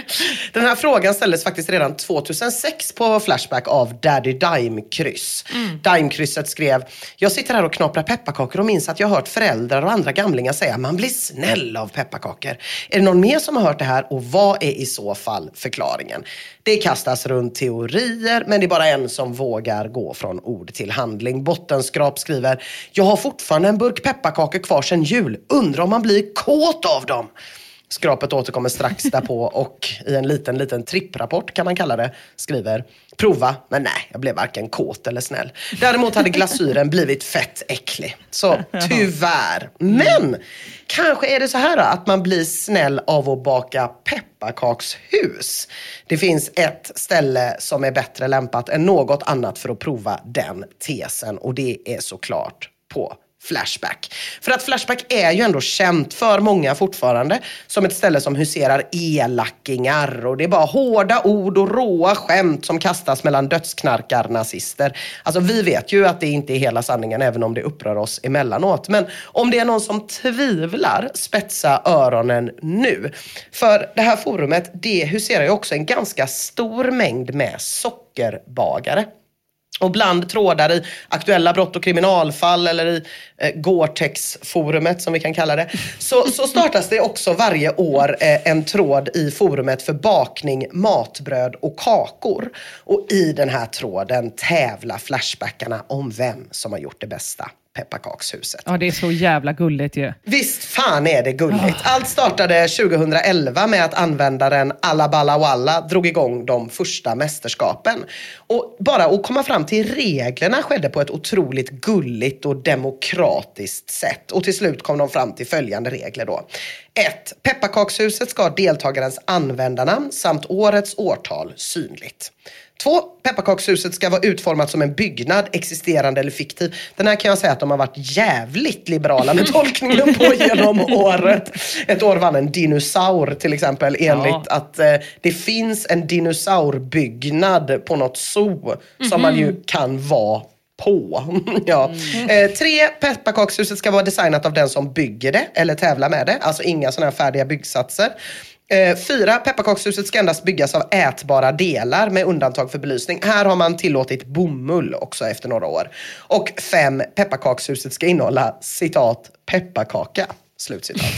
Den här frågan ställdes faktiskt redan tjugohundrasex på Flashback av Daddy Dime-kryss. Mm. Dime-krysset skrev: jag sitter här och knaprar pepparkakor och minns att jag har hört föräldrar och andra gamlingar säga att man blir snäll av pepparkakor. Är det någon mer som har hört det här och vad är i så fall förklaringen? Det kastas runt teorier, men det är bara en som vågar gå från ord till handling. Bottenskrap skriver: jag har fortfarande en burk pepparkakor kvar sedan jul. Undrar om man blir kåt av dem. Skrapet återkommer strax därpå och i en liten, liten tripprapport kan man kalla det, skriver: prova, men nej, jag blev varken kåt eller snäll. Däremot hade glasyren blivit fett äcklig. Så tyvärr. Men kanske är det så här då, att man blir snäll av att baka pepparkakshus. Det finns ett ställe som är bättre lämpat än något annat för att prova den tesen. Och det är såklart på Flashback. För att Flashback är ju ändå känt för många fortfarande som ett ställe som huserar elackingar, och det är bara hårda ord och råa skämt som kastas mellan dödsknarkar nazister. Alltså vi vet ju att det inte är hela sanningen, även om det upprör oss emellanåt. Men om det är någon som tvivlar, spetsa öronen nu. För det här forumet, det huserar ju också en ganska stor mängd med sockerbagare. Och bland trådar i aktuella brott- och kriminalfall eller i eh, Gore-Tex-forumet som vi kan kalla det, så, så startas det också varje år eh, en tråd i forumet för bakning, matbröd och kakor. Och i den här tråden tävlar flashbackarna om vem som har gjort det bästa pepparkakshuset. Ja, det är så jävla gulligt ju. Visst fan är det gulligt. Allt startade tjugohundraelva med att användaren Alla Balla Walla drog igång de första mästerskapen. Och bara att komma fram till reglerna skedde på ett otroligt gulligt och demokratiskt sätt. Och till slut kom de fram till följande regler då. ett. Pepparkakshuset ska ha deltagarens användarnamn samt årets årtal synligt. två. Pepparkakshuset ska vara utformat som en byggnad, existerande eller fiktiv. Den här kan jag säga att de har varit jävligt liberala med tolkningen på genom året. Ett år vann en dinosaur till exempel, enligt ja. att eh, det finns en dinosaurbyggnad på något zoo mm-hmm. som man ju kan vara på. ja. mm. eh, tre. Pepparkakshuset ska vara designat av den som bygger det eller tävlar med det. Alltså inga sådana här färdiga byggsatser. Eh, fyra. Pepparkakshuset ska endast byggas av ätbara delar med undantag för belysning. Här har man tillåtit bomull också efter några år. Och fem. Pepparkakshuset ska innehålla citat pepparkaka. Slutcitat.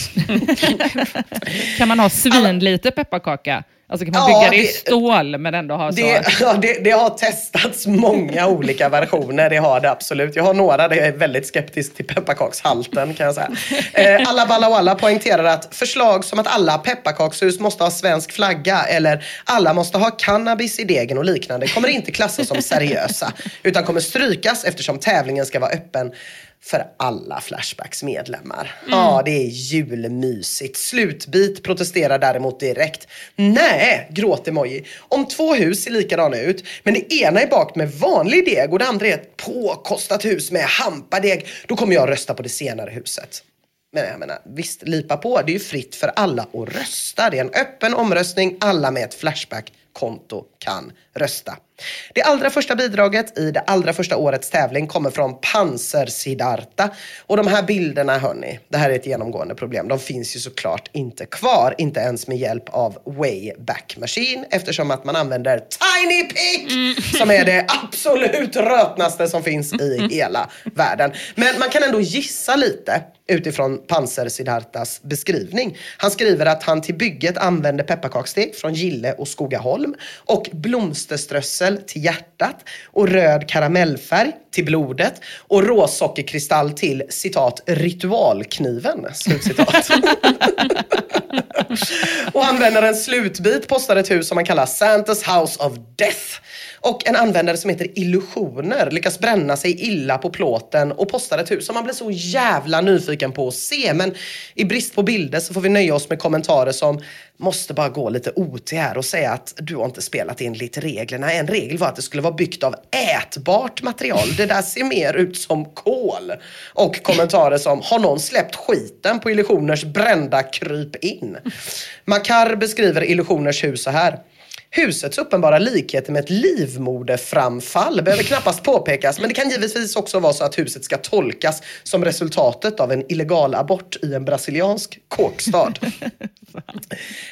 Kan man ha svinlite pepparkaka? Alltså kan man ja, bygga det i stål men ändå ha så... Det, ja, det, det har testats många olika versioner, det har det absolut. Jag har några, det är väldigt skeptisk till pepparkakshalten kan jag säga. Eh, alla Balla Walla poängterar att förslag som att alla pepparkakshus måste ha svensk flagga eller alla måste ha cannabis i degen och liknande kommer inte klassas som seriösa utan kommer strykas eftersom tävlingen ska vara öppen för alla Flashbacks medlemmar. Mm. Ja, det är julmysigt. Slutbit protesterar däremot direkt. Nej, gråt-emoji. Om två hus ser likadana ut, men det ena är bakt med vanlig deg och det andra är ett påkostat hus med hampadeg, då kommer jag rösta på det senare huset. Men jag menar, visst, lipa på. Det är ju fritt för alla att rösta. Det är en öppen omröstning. Alla med ett Flashback-konto kan rösta. Det allra första bidraget i det allra första årets tävling kommer från Panzer-Siddharta. Och de här bilderna, hörni, det här är ett genomgående problem. De finns ju såklart inte kvar, inte ens med hjälp av Wayback Machine, eftersom att man använder Tiny Pic, mm. som är det absolut rötnaste som finns i hela världen. Men man kan ändå gissa lite utifrån Panzer-Siddhartas beskrivning. Han skriver att han till bygget använde pepparkakssteg från Gille och Skogaholm och blomsterströssel till hjärtat och röd karamellfärg till blodet och råsockerkristall till, citat, ritualkniven, slutcitat. Och användarens slutbit postade ett hus som man kallar Santa's House of Death. Och en användare som heter Illusioner lyckas bränna sig illa på plåten och postar ett hus som man blir så jävla nyfiken på att se. Men i brist på bilder så får vi nöja oss med kommentarer som måste bara gå lite O T här och säga att du har inte spelat enligt reglerna. En regel var att det skulle vara byggt av ätbart material. Det där ser mer ut som kol. Och kommentarer som, har någon släppt skiten på Illusioners brända kryp in? Makar beskriver Illusioners hus så här. Husets uppenbara likheter med ett livmoderframfall behöver knappast påpekas, men det kan givetvis också vara så att huset ska tolkas som resultatet av en illegal abort i en brasiliansk kåkstad.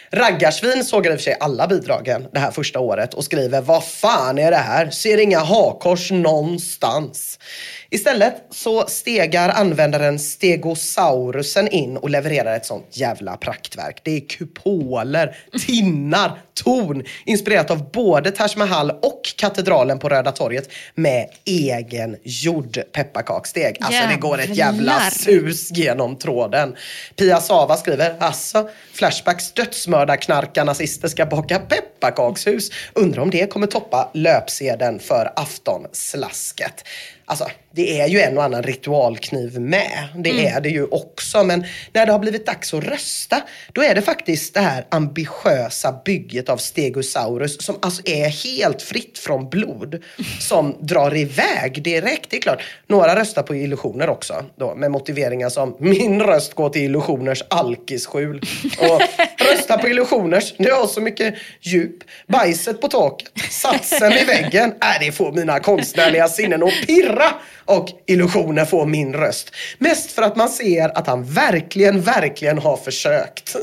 Raggarsvin sågar i och för sig alla bidragen det här första året och skriver: vad fan är det här? Ser inga hakors någonstans. Istället så stegar användaren Stegosaurusen in och levererar ett sånt jävla praktverk. Det är kupoler, tinnar, torn, inspirerat av både Taj Mahal och katedralen på Röda torget med egen gjord pepparkakssteg. Alltså jävlar. Det går ett jävla sus genom tråden. Pia Sava skriver: alltså, Flashbacks dödsmördarknarkar nazister ska baka pepparkakshus. Undrar om det kommer toppa löpsedeln för aftonslasket. Alltså, det är ju en och annan ritualkniv med. Det mm. är det ju också. Men när det har blivit dags att rösta, då är det faktiskt det här ambitiösa bygget av Stegosaurus som alltså är helt fritt från blod, som drar iväg direkt. Det är klart, några röstar på illusioner också då, med motiveringar som: min röst går till illusioners alkisskjul. Och rösta på illusioners, det har så mycket djup. Bajset på taket, satsen i väggen. Äh, det får mina konstnärliga sinnen att pirra. Och illusioner får min röst. Mest för att man ser att han verkligen, verkligen har försökt.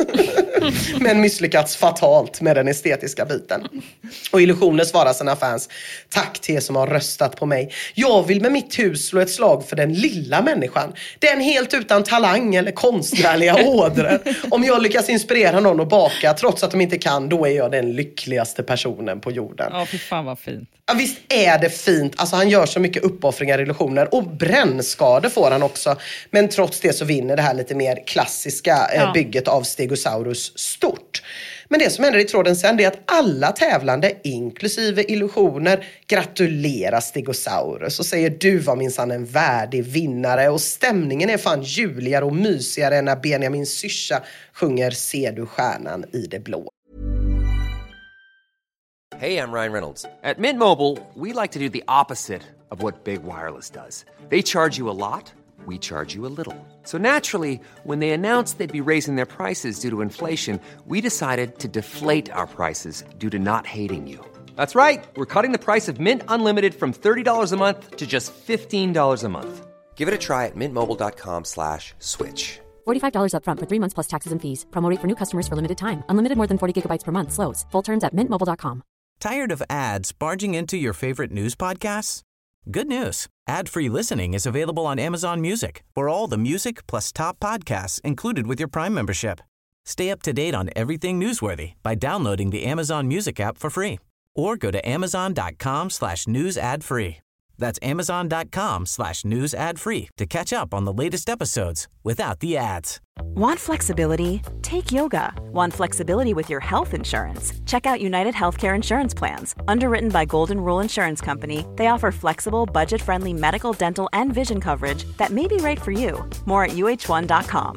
Men misslyckats fatalt med den estetiska biten. Och illusioner svarar sina fans: tack till er som har röstat på mig. Jag vill med mitt hus slå ett slag för den lilla människan. Den helt utan talang eller konstnärliga ådror. Om jag lyckas inspirera någon att baka trots att de inte kan, då är jag den lyckligaste personen på jorden. Ja, fy fan vad fint. Ja, visst är det fint. Alltså han gör så mycket uppoffringar, illusioner. Och brännskador får han också. Men trots det så vinner det här lite mer klassiska ja. eh, bygget av Stegosaurus stort. Men det som händer i tråden sen är att alla tävlande, inklusive illusioner, gratulerar Stegosaurus och säger: du var minsann en värdig vinnare. Och stämningen är fan juligare och mysigare än när Benjamin Syrsa sjunger Ser du stjärnan i det blå. Hey, I'm Ryan Reynolds. At Mint Mobile, we like to do the opposite of what Big Wireless does. They charge you a lot, we charge you a little. So naturally, when they announced they'd be raising their prices due to inflation, we decided to deflate our prices due to not hating you. That's right. We're cutting the price of Mint Unlimited from thirty dollars a month to just fifteen dollars a month. Give it a try at mintmobile.com slash switch. forty-five dollars up front for three months plus taxes and fees. Promo rate for new customers for limited time. Unlimited more than forty gigabytes per month slows. Full terms at mint mobile dot com. Tired of ads barging into your favorite news podcasts? Good news. Ad-free listening is available on Amazon Music for all the music plus top podcasts included with your Prime membership. Stay up to date on everything newsworthy by downloading the Amazon Music app for free or go to amazon.com slash news ad free. That's amazon.com slash news ad free to catch up on the latest episodes without the ads. Want flexibility? Take yoga. Want flexibility with your health insurance? Check out United Healthcare Insurance Plans. Underwritten by Golden Rule Insurance Company, they offer flexible, budget-friendly medical, dental, and vision coverage that may be right for you. More at u h one dot com.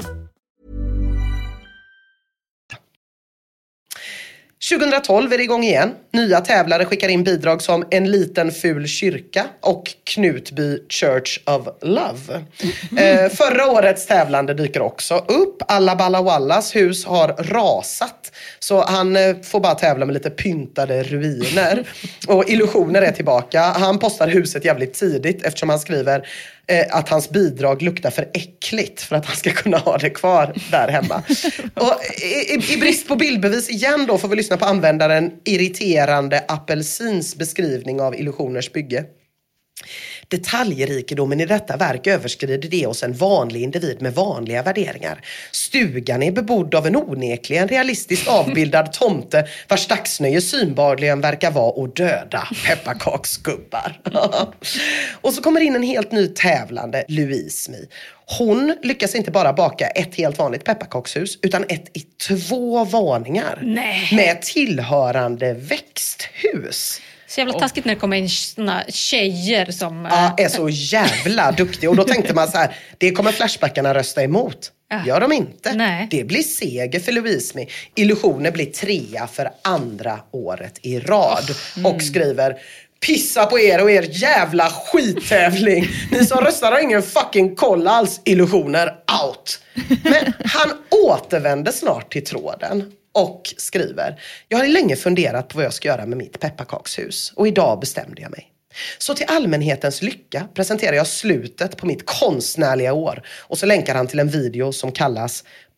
tjugohundratolv är det igång igen. Nya tävlare skickar in bidrag som En liten ful kyrka och Knutby Church of Love. Eh, förra årets tävlande dyker också upp. Alla Balla Wallas hus har rasat. Så han eh, får bara tävla med lite pyntade ruiner. Och illusioner är tillbaka. Han postar huset jävligt tidigt eftersom han skriver eh, att hans bidrag luktar för äckligt för att han ska kunna ha det kvar där hemma. Och i, i, i brist på bildbevis igen då får vi lyssna på användaren Irriterande Apelsins beskrivning av illusioners bygge. Detaljrikedomen i detta verk överskrider det hos en vanlig individ med vanliga värderingar. Stugan är bebodd av en onekligen realistiskt avbildad tomte vars dagsnöje synbarligen verkar vara att döda pepparkaksgubbar. Och så kommer in en helt ny tävlande, Louise Mi. Hon lyckas inte bara baka ett helt vanligt pepparkakshus utan ett i två våningar. Nej. Med tillhörande växthus. Så jävla taskigt när det kommer in såna tjejer som... Ja, är så jävla duktig. Och då tänkte man så här, det kommer Flashbackarna rösta emot. Gör de inte. Nej. Det blir seger för Louise Mi. Illusioner blir trea för andra året i rad. Mm. Och skriver: pissa på er och er jävla skittävling. Ni som röstar har ingen fucking koll alls. Illusioner out. Men han återvänder snart till tråden och skriver: jag har länge funderat på vad jag ska göra med mitt pepparkakshus. Och idag bestämde jag mig. Så till allmänhetens lycka presenterar jag slutet på mitt konstnärliga år. Och så länkar han till en video som kallas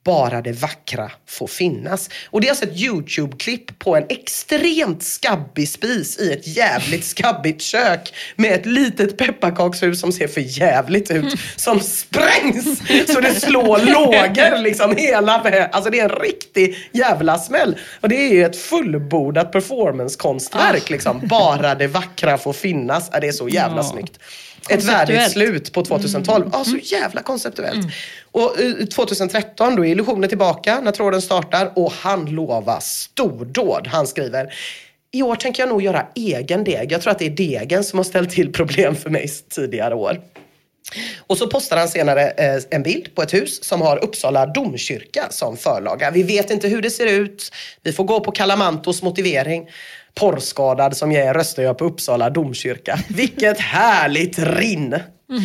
bara det vackra får finnas. Och det är alltså ett YouTube-klipp på en extremt skabbig spis i ett jävligt skabbigt kök med ett litet pepparkakshus som ser för jävligt ut, som sprängs så det slår lågor liksom hela vägen. Alltså det är en riktig jävla smäll. Och det är ju ett fullbordat performancekonstverk ah. liksom. Bara det vackra får finnas. Ja, det är så jävla ja. snyggt. Ett värdigt slut på tjugotolv. Mm. Ja, så jävla konceptuellt. Mm. Och tjugotretton då är illusionen tillbaka när tråden startar. Och han lovar stordåd. Han skriver: i år tänker jag nog göra egen deg. Jag tror att det är degen som har ställt till problem för mig tidigare år. Och så postar han senare eh, en bild på ett hus som har Uppsala domkyrka som förlaga. Vi vet inte hur det ser ut. Vi får gå på Kalamantos motivering. Porrskadad som jag är röstar jag på Uppsala domkyrka. Vilket härligt rinn! Mm.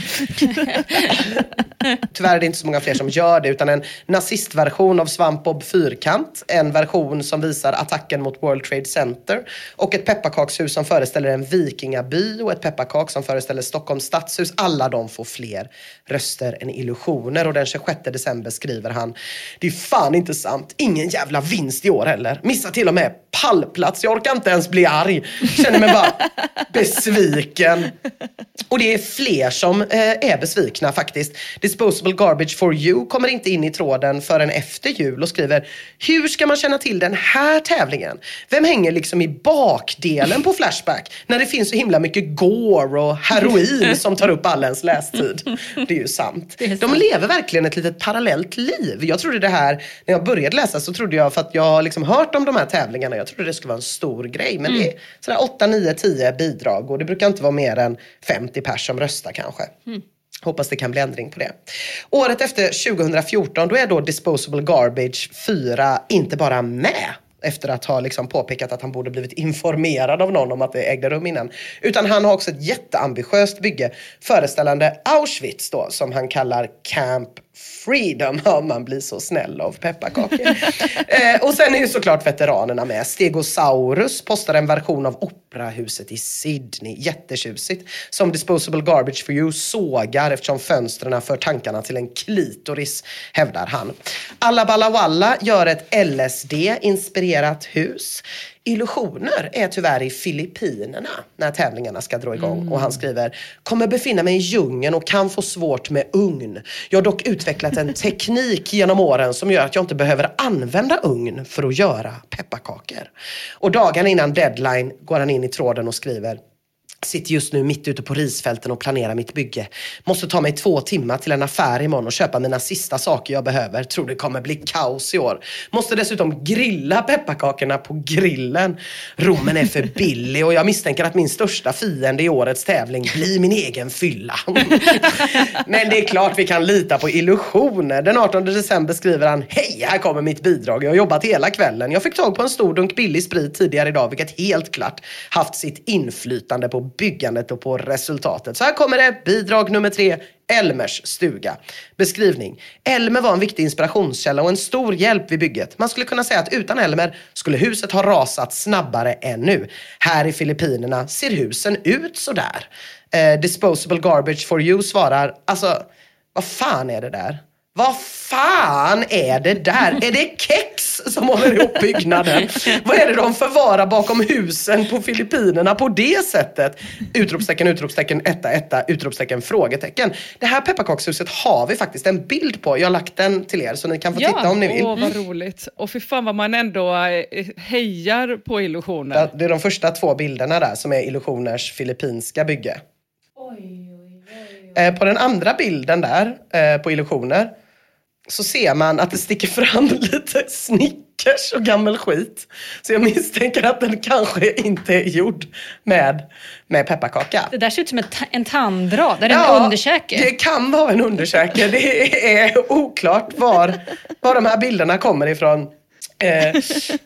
Tyvärr är det inte så många fler som gör det, utan en nazistversion av Svampbob Fyrkant, en version som visar attacken mot World Trade Center och ett pepparkakshus som föreställer en vikingaby och ett pepparkak som föreställer Stockholms stadshus. Alla de får fler röster än illusioner. Och den tjugosjätte december skriver han: det är fan inte sant, ingen jävla vinst i år heller, missar till och med pallplats, jag orkar inte ens bli arg, känner mig bara besviken. Och det är fler som eh, är besvikna faktiskt. Disposable Garbage for You kommer inte in i tråden förrän efter jul och skriver: hur ska man känna till den här tävlingen? Vem hänger liksom i bakdelen på Flashback när det finns så himla mycket gore och heroin som tar upp all ens lästid? Det är ju sant. Är sant. De lever verkligen ett litet parallellt liv. Jag trodde det här, när jag började läsa så trodde jag, för att jag har liksom hört om de här tävlingarna, jag trodde det skulle vara en stor grej. Men mm. det är sådär åtta, nio, tio bidrag och det brukar inte vara mer än femtio pers som röstar kanske. Mm. Hoppas det kan bli ändring på det. Året efter tjugofjorton, då är då Disposable Garbage fyra inte bara med, efter att ha liksom påpekat att han borde blivit informerad av någon om att det ägde rum innan. Utan han har också ett jätteambitiöst bygge föreställande Auschwitz då, som han kallar Camp Freedom. Ja, man blir så snäll av pepparkakor. eh, och sen är ju såklart veteranerna med. Stegosaurus postar en version av operahuset i Sydney. Jättetjusigt. Som Disposable Garbage for You sågar eftersom fönstren för tankarna till en klitoris, hävdar han. Alla Balla Walla gör ett L S D-inspirerat hus. Illusioner är tyvärr i Filippinerna när tävlingarna ska dra igång. Mm. Och han skriver: kommer befinna mig i djungeln och kan få svårt med ugn. Jag har dock utvecklat en teknik genom åren som gör att jag inte behöver använda ugn för att göra pepparkakor. Och dagen innan deadline går han in i tråden och skriver: sitter just nu mitt ute på risfälten och planerar mitt bygge. Måste ta mig två timmar till en affär imorgon och köpa mina sista saker jag behöver. Tror det kommer bli kaos i år. Måste dessutom grilla pepparkakorna på grillen. Rommen är för billig och jag misstänker att min största fiende i årets tävling blir min egen fylla. Men det är klart vi kan lita på illusioner. Den artonde december skriver han: hej, här kommer mitt bidrag. Jag har jobbat hela kvällen. Jag fick tag på en stor dunk billig sprit tidigare idag, vilket helt klart haft sitt inflytande på byggandet och på resultatet. Så här kommer det, bidrag nummer tre, Elmers stuga. Beskrivning: Elmer var en viktig inspirationskälla och en stor hjälp vid bygget. Man skulle kunna säga att utan Elmer skulle huset ha rasat snabbare än nu. Här i Filippinerna ser husen ut så där. Eh, Disposable Garbage for You svarar: alltså, vad fan är det där? Vad fan är det där? Är det kex som håller ihop byggnaden? Vad är det de förvarar bakom husen på Filippinerna på det sättet? Utropstecken, utropstecken, etta, etta, utropstecken, frågetecken. Det här pepparkakshuset har vi faktiskt en bild på. Jag har lagt den till er så ni kan få ja, titta om ni vill. Åh, vad roligt. Och för fan vad man ändå hejar på illusioner. Ja, det är de första två bilderna där som är illusioners filippinska bygge. Oj, oj, oj, oj. På den andra bilden där, på illusioner, så ser man att det sticker fram lite Snickers och gammal skit. Så jag misstänker att den kanske inte är gjord med, med pepparkaka. Det där ser ut som en, ta- en tandrad, det är ja, en underkäke. Det kan vara en underkäke. Det är oklart var, var de här bilderna kommer ifrån. Eh,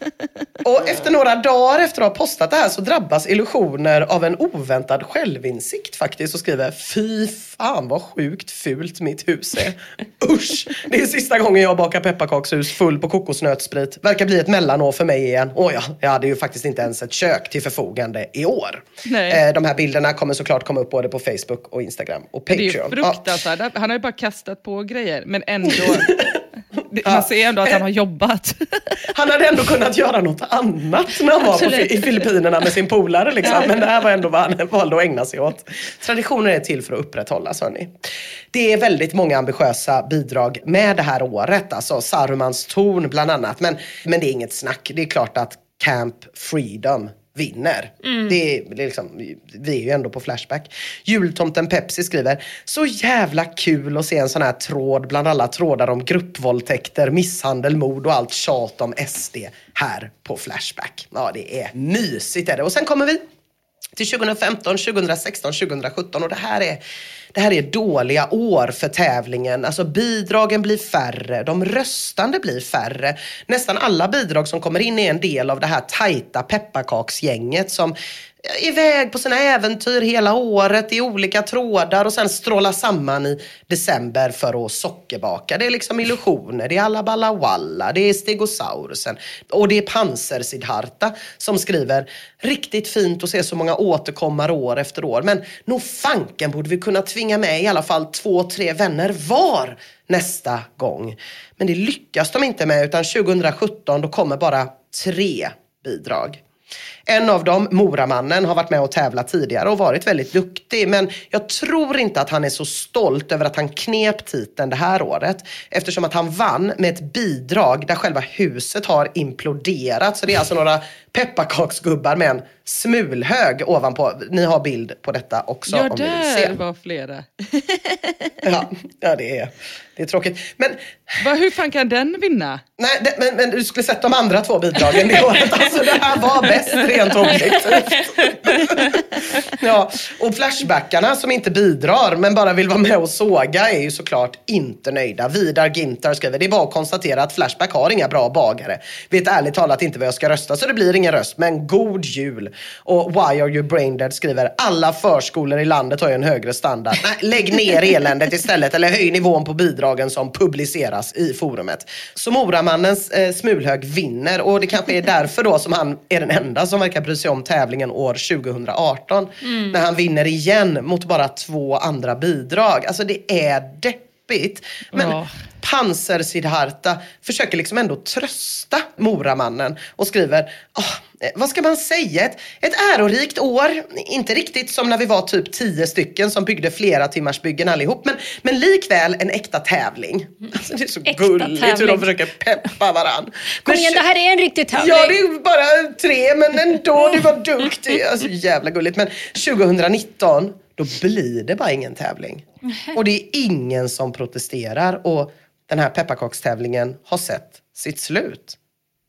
och efter några dagar efter att ha postat det här så drabbas illusioner av en oväntad självinsikt faktiskt och skriver: fy fan vad sjukt fult mitt hus är. Usch, det är sista gången jag bakar pepparkakshus full på kokosnötsprit. Verkar bli ett mellanår för mig igen. Åh ja, jag hade ju faktiskt inte ens ett kök till förfogande i år. Eh, de här bilderna kommer såklart komma upp både på Facebook och Instagram och Patreon. Det är fruktansvärt. Ja. Han har ju bara kastat på grejer men ändå... Man ja. ser ändå att han har jobbat. Han hade ändå kunnat göra något annat när han var på, i Filippinerna med sin polare. Liksom. Ja. Men det här var ändå vad han valde att ägna sig åt. Traditioner är till för att upprätthållas, hörni. Det är väldigt många ambitiösa bidrag med det här året. Alltså Sarumans torn bland annat. Men, men det är inget snack. Det är klart att Camp Freedom vinner. Mm. Det är, det är liksom, vi är ju ändå på Flashback. Jultomten Pepsi skriver: så jävla kul att se en sån här tråd bland alla trådar om gruppvåldtäkter, misshandel, mord och allt tjat om S D här på Flashback. Ja, det är mysigt är det. Och sen kommer vi till tjugohundrafemton, tjugohundrasexton, tjugohundrasjutton och det här är det här är dåliga år för tävlingen. Alltså bidragen blir färre, de röstande blir färre. Nästan alla bidrag som kommer in är en del av det här tajta pepparkaksgänget som är iväg på sina äventyr hela året i olika trådar och sen strålar samman i december för att sockerbaka. Det är liksom illusioner, det är alla balla walla, det är Stegosaurusen och det är Panzer-Siddharta som skriver: riktigt fint att se så många återkommare år efter år, men nog fanken borde vi kunna tvinga med i alla fall två, tre vänner var nästa gång. Men det lyckas de inte med, utan tjugohundrasjutton då kommer bara tre bidrag. En av dem, Moramannen, har varit med och tävlat tidigare och varit väldigt duktig. Men jag tror inte att han är så stolt över att han knep titeln det här året. Eftersom att han vann med ett bidrag där själva huset har imploderat. Så det är alltså några pepparkaksgubbar med en smulhög ovanpå. Ni har bild på detta också. Ja, om ni vill se. Det var flera. ja, ja, det är, det är tråkigt. Men Va, hur fan kan den vinna? Nej, det, men, men du skulle sett de andra två bidragen det året. Alltså det här var bäst rent objektivt. ja, och Flashbackarna som inte bidrar men bara vill vara med och såga är ju såklart inte nöjda. Vidar Gintar skriver: det är bara att konstatera att Flashback har inga bra bagare. Vet ärligt talat inte vad jag ska rösta, så det blir ingen röst, men god jul. Och Why Are You Brain Dead skriver: alla förskolor i landet har ju en högre standard. Nej, lägg ner eländet istället eller höj nivån på bidragen som publiceras i forumet. Så Moramannens eh, smulhög vinner och det kanske är därför då som han är den enda som verkar bry sig om tävlingen år tjugohundraarton. Mm. När han vinner igen mot bara två andra bidrag. Alltså det är deppigt. Men oh. Panzer-Siddharta försöker liksom ändå trösta Moramannen och skriver: oh, vad ska man säga? Ett, ett ärorikt år. Inte riktigt som när vi var typ tio stycken som byggde flera timmars byggen allihop. Men, men likväl en äkta tävling. Alltså, det är så äkta gulligt tävling. Hur de försöker peppa varann. Kom igen, det här är en riktig tävling. Ja, det är bara tre, men ändå, du var duktig. Alltså jävla gulligt. Men tjugohundranitton, då blir det bara ingen tävling. Och det är ingen som protesterar. Och den här pepparkakstävlingen har sett sitt slut.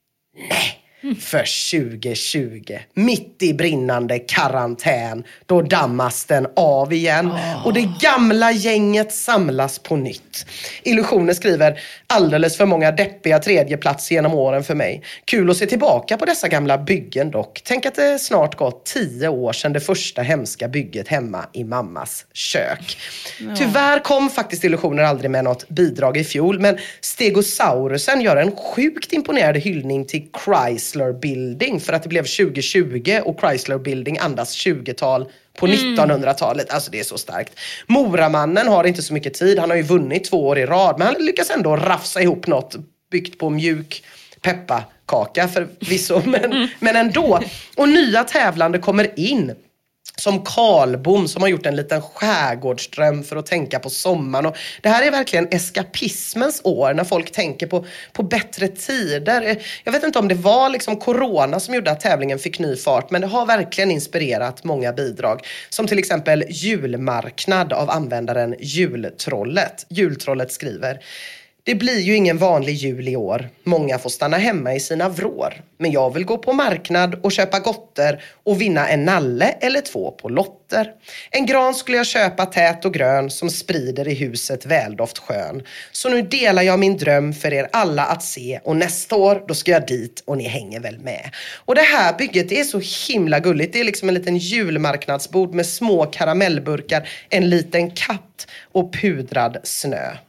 Nej. För tjugo tjugo, mitt i brinnande karantän, då dammas den av igen. Oh. Och det gamla gänget samlas på nytt. Illusioner skriver: alldeles för många deppiga tredjeplats genom åren för mig. Kul att se tillbaka på dessa gamla byggen dock. Tänk att det snart gått tio år sedan det första hemska bygget hemma i mammas kök. Oh. Tyvärr kom faktiskt Illusioner aldrig med något bidrag i fjol, men Stegosaurusen gör en sjukt imponerande hyllning till Chrysler Building för att det blev tjugo tjugo och Chrysler Building andas tjugotal på mm. nittonhundratalet. Alltså det är så starkt. Moramannen har inte så mycket tid. Han har ju vunnit två år i rad, men han lyckas ändå rafsa ihop något byggt på mjuk pepparkaka förvisso, men, mm. men ändå. Och nya tävlande kommer in. Som Karlbom som har gjort en liten skärgårdsdröm för att tänka på sommaren. Och det här är verkligen eskapismens år när folk tänker på, på bättre tider. Jag vet inte om det var liksom corona som gjorde att tävlingen fick ny fart, men det har verkligen inspirerat många bidrag. Som till exempel julmarknad av användaren Jultrollet. Jultrollet skriver: det blir ju ingen vanlig jul i år. Många får stanna hemma i sina vrår. Men jag vill gå på marknad och köpa gotter och vinna en nalle eller två på lotter. En gran skulle jag köpa tät och grön som sprider i huset väldoft skön. Så nu delar jag min dröm för er alla att se och nästa år då ska jag dit och ni hänger väl med. Och det här bygget är så himla gulligt. Det är liksom en liten julmarknadsbord med små karamellburkar, en liten katt och pudrad snö.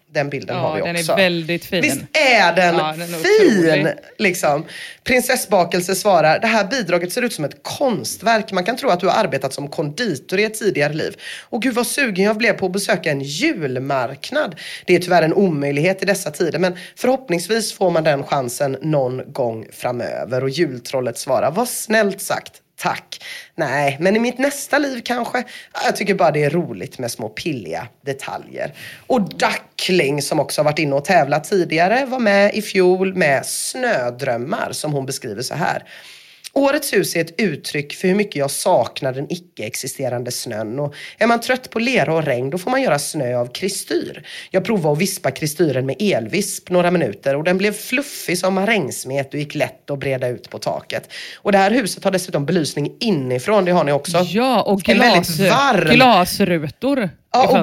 Den bilden ja, har vi den också. Den är väldigt fin. Visst är den, ja, den är fin? Liksom. Prinsessbakelse svarar, det här bidraget ser ut som ett konstverk. Man kan tro att du har arbetat som konditor i ett tidigare liv. Och gud vad sugen jag blev på att besöka en julmarknad. Det är tyvärr en omöjlighet i dessa tider. Men förhoppningsvis får man den chansen någon gång framöver. Och jultrollet svarar, vad snällt sagt. Tack. Nej, men i mitt nästa liv kanske. Jag tycker bara det är roligt med små pilliga detaljer. Och Duckling som också har varit inne och tävlat tidigare var med i fjol med snödrömmar som hon beskriver så här. Årets hus är ett uttryck för hur mycket jag saknar den icke-existerande snön. Och är man trött på lera och regn då får man göra snö av kristyr. Jag provade att vispa kristyren med elvisp några minuter och den blev fluffig som en regnsmet och gick lätt att breda ut på taket. Och det här huset har dessutom belysning inifrån, det har ni också. Ja, och glas, glasrutor. Ja, och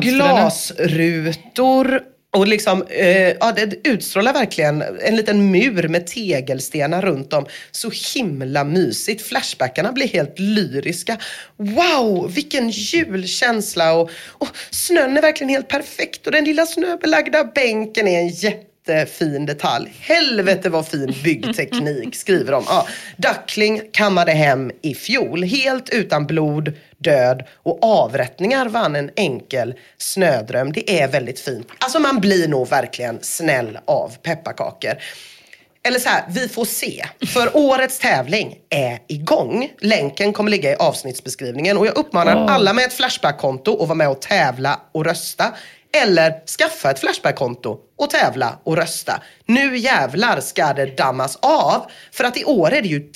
glasrutor. Och liksom, eh, ja, det utstrålar verkligen en liten mur med tegelstenar runt om. Så himla mysigt. Flashbackarna blir helt lyriska. Wow, vilken julkänsla. Och, och snön är verkligen helt perfekt. Och den lilla snöbelagda bänken är en jättefin detalj. Helvete vad fin byggteknik, skriver de. Ja, Duckling kammade hem i fjol. Helt utan blod, död och avrättningar vann en enkel snödröm. Det är väldigt fint. Alltså man blir nog verkligen snäll av pepparkakor. Eller så här, vi får se. För årets tävling är igång. Länken kommer ligga i avsnittsbeskrivningen. Och jag uppmanar oh. alla med ett Flashback-konto att vara med och tävla och rösta. Eller skaffa ett Flashback-konto och tävla och rösta. Nu jävlar ska det dammas av. För att i år är det ju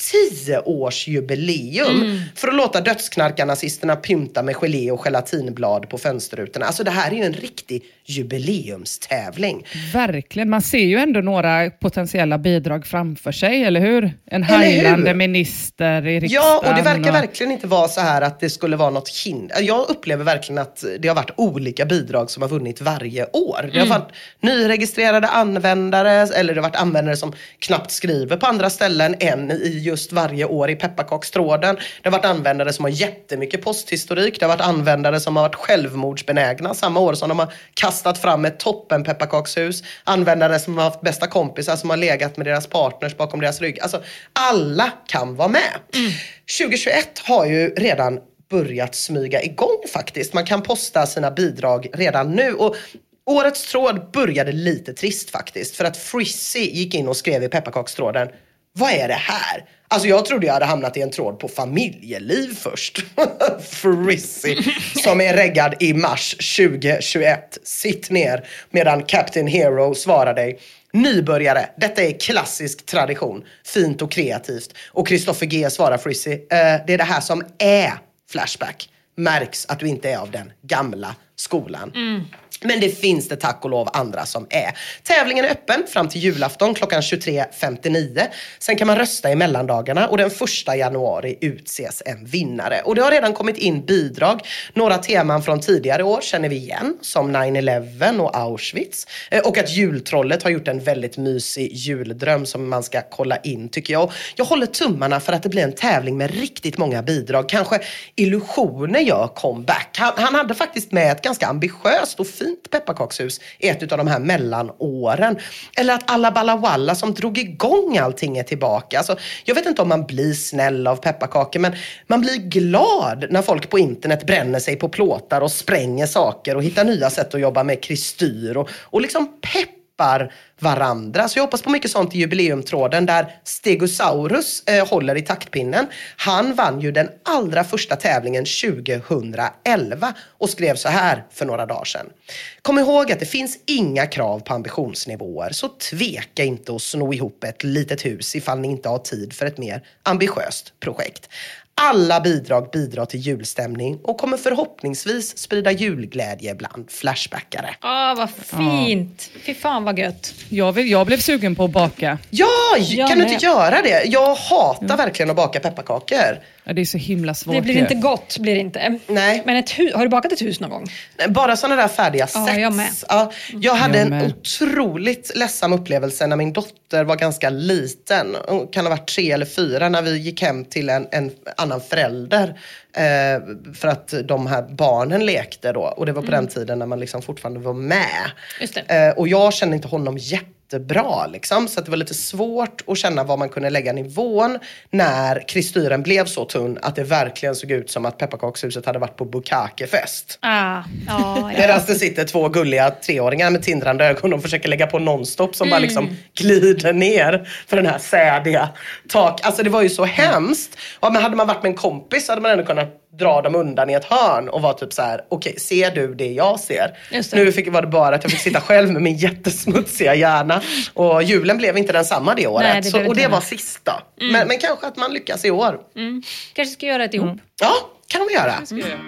tio-årsjubileum. Mm. För att låta dödsknarkarnazisterna pynta med gelé och gelatinblad på fönsterrutorna. Alltså det här är ju en riktig jubileumstävling. Verkligen, man ser ju ändå några potentiella bidrag framför sig, eller hur? En handlande minister i riksdagen. Ja, och det verkar och... verkligen inte vara så här att det skulle vara något hinder. Jag upplever verkligen att det har varit olika bidrag som har vunnit varje år. Det har mm. varit nyregistrerade användare, eller det har varit användare som knappt skriver på andra ställen än i just varje år i pepparkakstråden. Det har varit användare som har jättemycket posthistorik. Det har varit användare som har varit självmordsbenägna samma år som de har kastat fram ett toppen pepparkakshus. Användare som har haft bästa kompisar som har legat med deras partners bakom deras rygg. Alltså alla kan vara med. Mm. tjugohundratjugoett har ju redan börjat smyga igång faktiskt. Man kan posta sina bidrag redan nu. Och årets tråd började lite trist faktiskt. För att Frizzy gick in och skrev i pepparkakstråden: vad är det här? Alltså jag trodde jag hade hamnat i en tråd på familjeliv först. Frizzy, som är reggad i mars tjugohundratjugoett. Sitt ner medan Captain Hero svarar dig: nybörjare, detta är klassisk tradition. Fint och kreativt. Och Kristoffer G svarar Frizzy: eh, det är det här som är Flashback. Märks att du inte är av den gamla skolan. Mm. Men det finns det tack och lov andra som är. Tävlingen är öppen fram till julafton klockan tjugotre femtionio. Sen kan man rösta i mellandagarna och den första januari utses en vinnare. Och det har redan kommit in bidrag. Några teman från tidigare år känner vi igen, som nine eleven och Auschwitz. Och att jultrollet har gjort en väldigt mysig juldröm som man ska kolla in, tycker jag. Jag håller tummarna för att det blir en tävling med riktigt många bidrag. Kanske Illusioner gör comeback. Han, han hade faktiskt med ett ganska ambitiöst och fint pepparkakshus i ett av de här mellanåren. Eller att alla Ballawalla som drog igång allting är tillbaka. Alltså, jag vet inte om man blir snäll av pepparkakor, men man blir glad när folk på internet bränner sig på plåtar och spränger saker och hittar nya sätt att jobba med kristyr och, och liksom peppar varandra. Så jag hoppas på mycket sånt i jubileumtråden där Stegosaurus eh, håller i taktpinnen. Han vann ju den allra första tävlingen tjugohundraelva och skrev så här för några dagar sedan: kom ihåg att det finns inga krav på ambitionsnivåer, så tveka inte att sno ihop ett litet hus ifall ni inte har tid för ett mer ambitiöst projekt. Alla bidrag bidrar till julstämning och kommer förhoppningsvis sprida julglädje bland flashbackare. Åh, vad fint. Fy fan vad gött. Jag, vill, jag blev sugen på att baka. Ja, jag kan du inte göra det? Jag hatar ja. verkligen att baka pepparkakor. Ja, det är så himla svårt. Det blir ju. inte gott, blir det inte. Nej. Men ett hu- har du bakat ett hus någon gång? Bara sådana där färdiga Ja, sets. jag med. Ja, jag hade Jag en med. otroligt ledsam upplevelse när min dotter var ganska liten. Hon kan ha varit tre eller fyra när vi gick hem till en, en annan förälder. Eh, för att de här barnen lekte då. Och det var på Mm. den tiden när man liksom fortfarande var med. Just det. Eh, och jag kände inte honom jättebra liksom. Så att det var lite svårt att känna var man kunde lägga nivån. När kristyren blev så tunn att det verkligen såg ut som att pepparkakshuset hade varit på bukakefest. Ah, ja, ja. Medan det sitter två gulliga treåringar med tindrande ögon och försöker lägga på nonstop som bara liksom glider ner för den här sädiga tak. Alltså det var ju så hemskt. Ja, men hade man varit med en kompis hade man ändå kunnat dra dem undan i ett hörn och vara typ så här: okej, okay, ser du det jag ser? Just det. Nu fick, var det bara att jag fick sitta själv med min jättesmutsiga hjärna. Och julen blev inte densamma det året. Nej, det så, blev och det inte var det. sista. Mm. Men, men kanske att man lyckas i år. Mm. Kanske ska göra det ihop. Mm. Ja, kan de göra. Ska jag göra.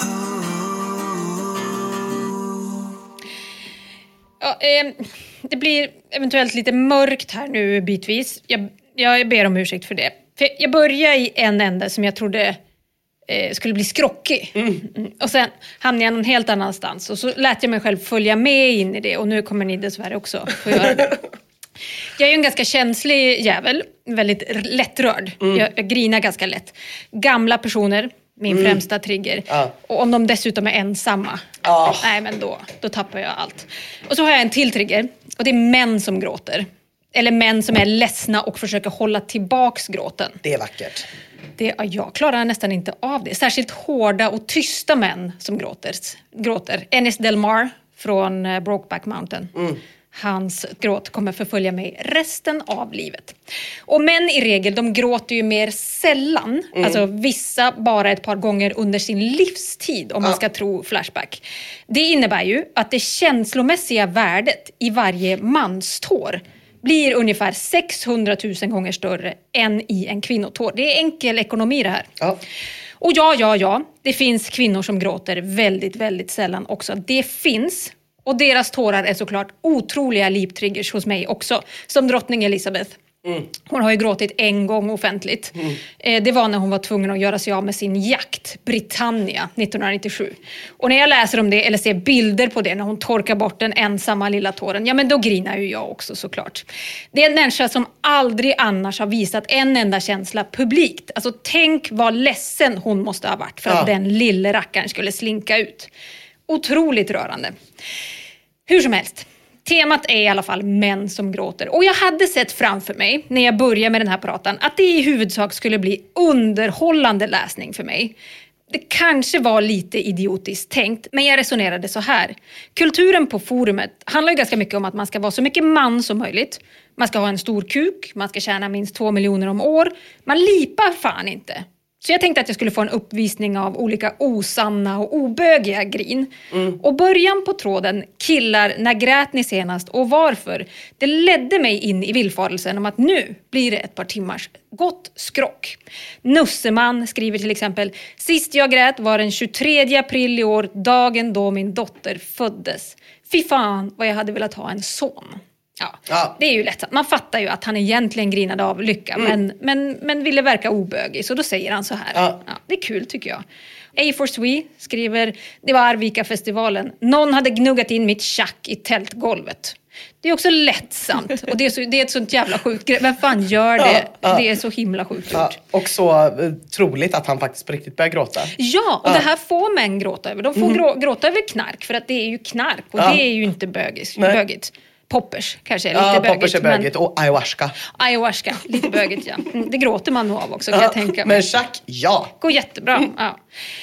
Ja, eh, det blir eventuellt lite mörkt här nu bitvis. Jag, jag ber om ursäkt för det. För jag började i en ände som jag trodde eh, skulle bli skrockig. Mm. Mm. Och sen hamnade jag någon helt annanstans. Och så lät jag mig själv följa med in i det. Och nu kommer ni dessvärre också få göra det. Jag är ju en ganska känslig jävel. Väldigt lättrörd. Mm. Jag, jag grinar ganska lätt. Gamla personer. Min mm. främsta trigger. Ja. Och om de dessutom är ensamma. Oh. Nej, men då, då tappar jag allt. Och så har jag en till trigger. Och det är män som gråter. Eller män som är ledsna och försöker hålla tillbaks gråten. Det är vackert. Det, ja, jag klarar nästan inte av det. Särskilt hårda och tysta män som gråter. gråter. Ennis Del Mar från uh, Brokeback Mountain. Mm. Hans gråt kommer förfölja mig resten av livet. Och män i regel, de gråter ju mer sällan. Mm. Alltså vissa bara ett par gånger under sin livstid, om man ska tro Flashback. Det innebär ju att det känslomässiga värdet i varje manstår blir ungefär sexhundratusen gånger större än i en kvinnotår. Det är enkel ekonomi det här. Ja. Och ja, ja, ja. Det finns kvinnor som gråter väldigt, väldigt sällan också. Det finns. Och deras tårar är såklart otroliga livtriggers hos mig också. Som drottning Elizabeth. Mm. Hon har ju gråtit en gång offentligt. Mm. Eh, det var när hon var tvungen att göra sig av med sin jakt, Britannia, nittonhundranittiosju. Och när jag läser om det eller ser bilder på det när hon torkar bort den ensamma lilla tåren, ja men då grinar ju jag också såklart. Det är en människa som aldrig annars har visat en enda känsla publikt. Alltså tänk vad ledsen hon måste ha varit för att ja. den lille rackaren skulle slinka ut. Otroligt rörande. Hur som helst. Temat är i alla fall män som gråter. Och jag hade sett framför mig, när jag började med den här pratan, att det i huvudsak skulle bli underhållande läsning för mig. Det kanske var lite idiotiskt tänkt, men jag resonerade så här. Kulturen på forumet handlar ju ganska mycket om att man ska vara så mycket man som möjligt. Man ska ha en stor kuk, man ska tjäna minst två miljoner om år. Man lipar fan inte. Så jag tänkte att jag skulle få en uppvisning av olika osanna och obögiga grin. Mm. Och början på tråden, killar, när grät ni senast och varför? Det ledde mig in i villfarelsen om att nu blir det ett par timmars gott skrock. Nusseman skriver till exempel: sist jag grät var den tjugotredje april i år, dagen då min dotter föddes. Fy fan vad jag hade velat ha en son. Ja, ja, det är ju lätt. Man fattar ju att han egentligen grinade av lycka. Mm. Men, men, men ville verka obögig. Så då säger han så här. Ja. Ja, det är kul tycker jag. A for Swee skriver: det var Arvika-festivalen. Någon hade gnuggat in mitt tjack i tältgolvet. Det är också lättsamt. Och det är, så, det är ett sånt jävla sjukt grej. Vem fan gör det? Ja, ja. Det är så himla sjukt ja, och så uh, troligt att han faktiskt på riktigt börjar gråta. Ja, och ja. det här får män gråta över. De får mm. grå, gråta över knark. För att det är ju knark. Och ja. det är ju inte bögis, bögigt. Poppers kanske är lite ja, bögigt. Poppers är bögigt men... och ayahuasca. Ayahuasca, lite bögigt ja. Det gråter man nog av också kan ja, jag tänka mig. Men Jack, ja. Går jättebra, mm. ja.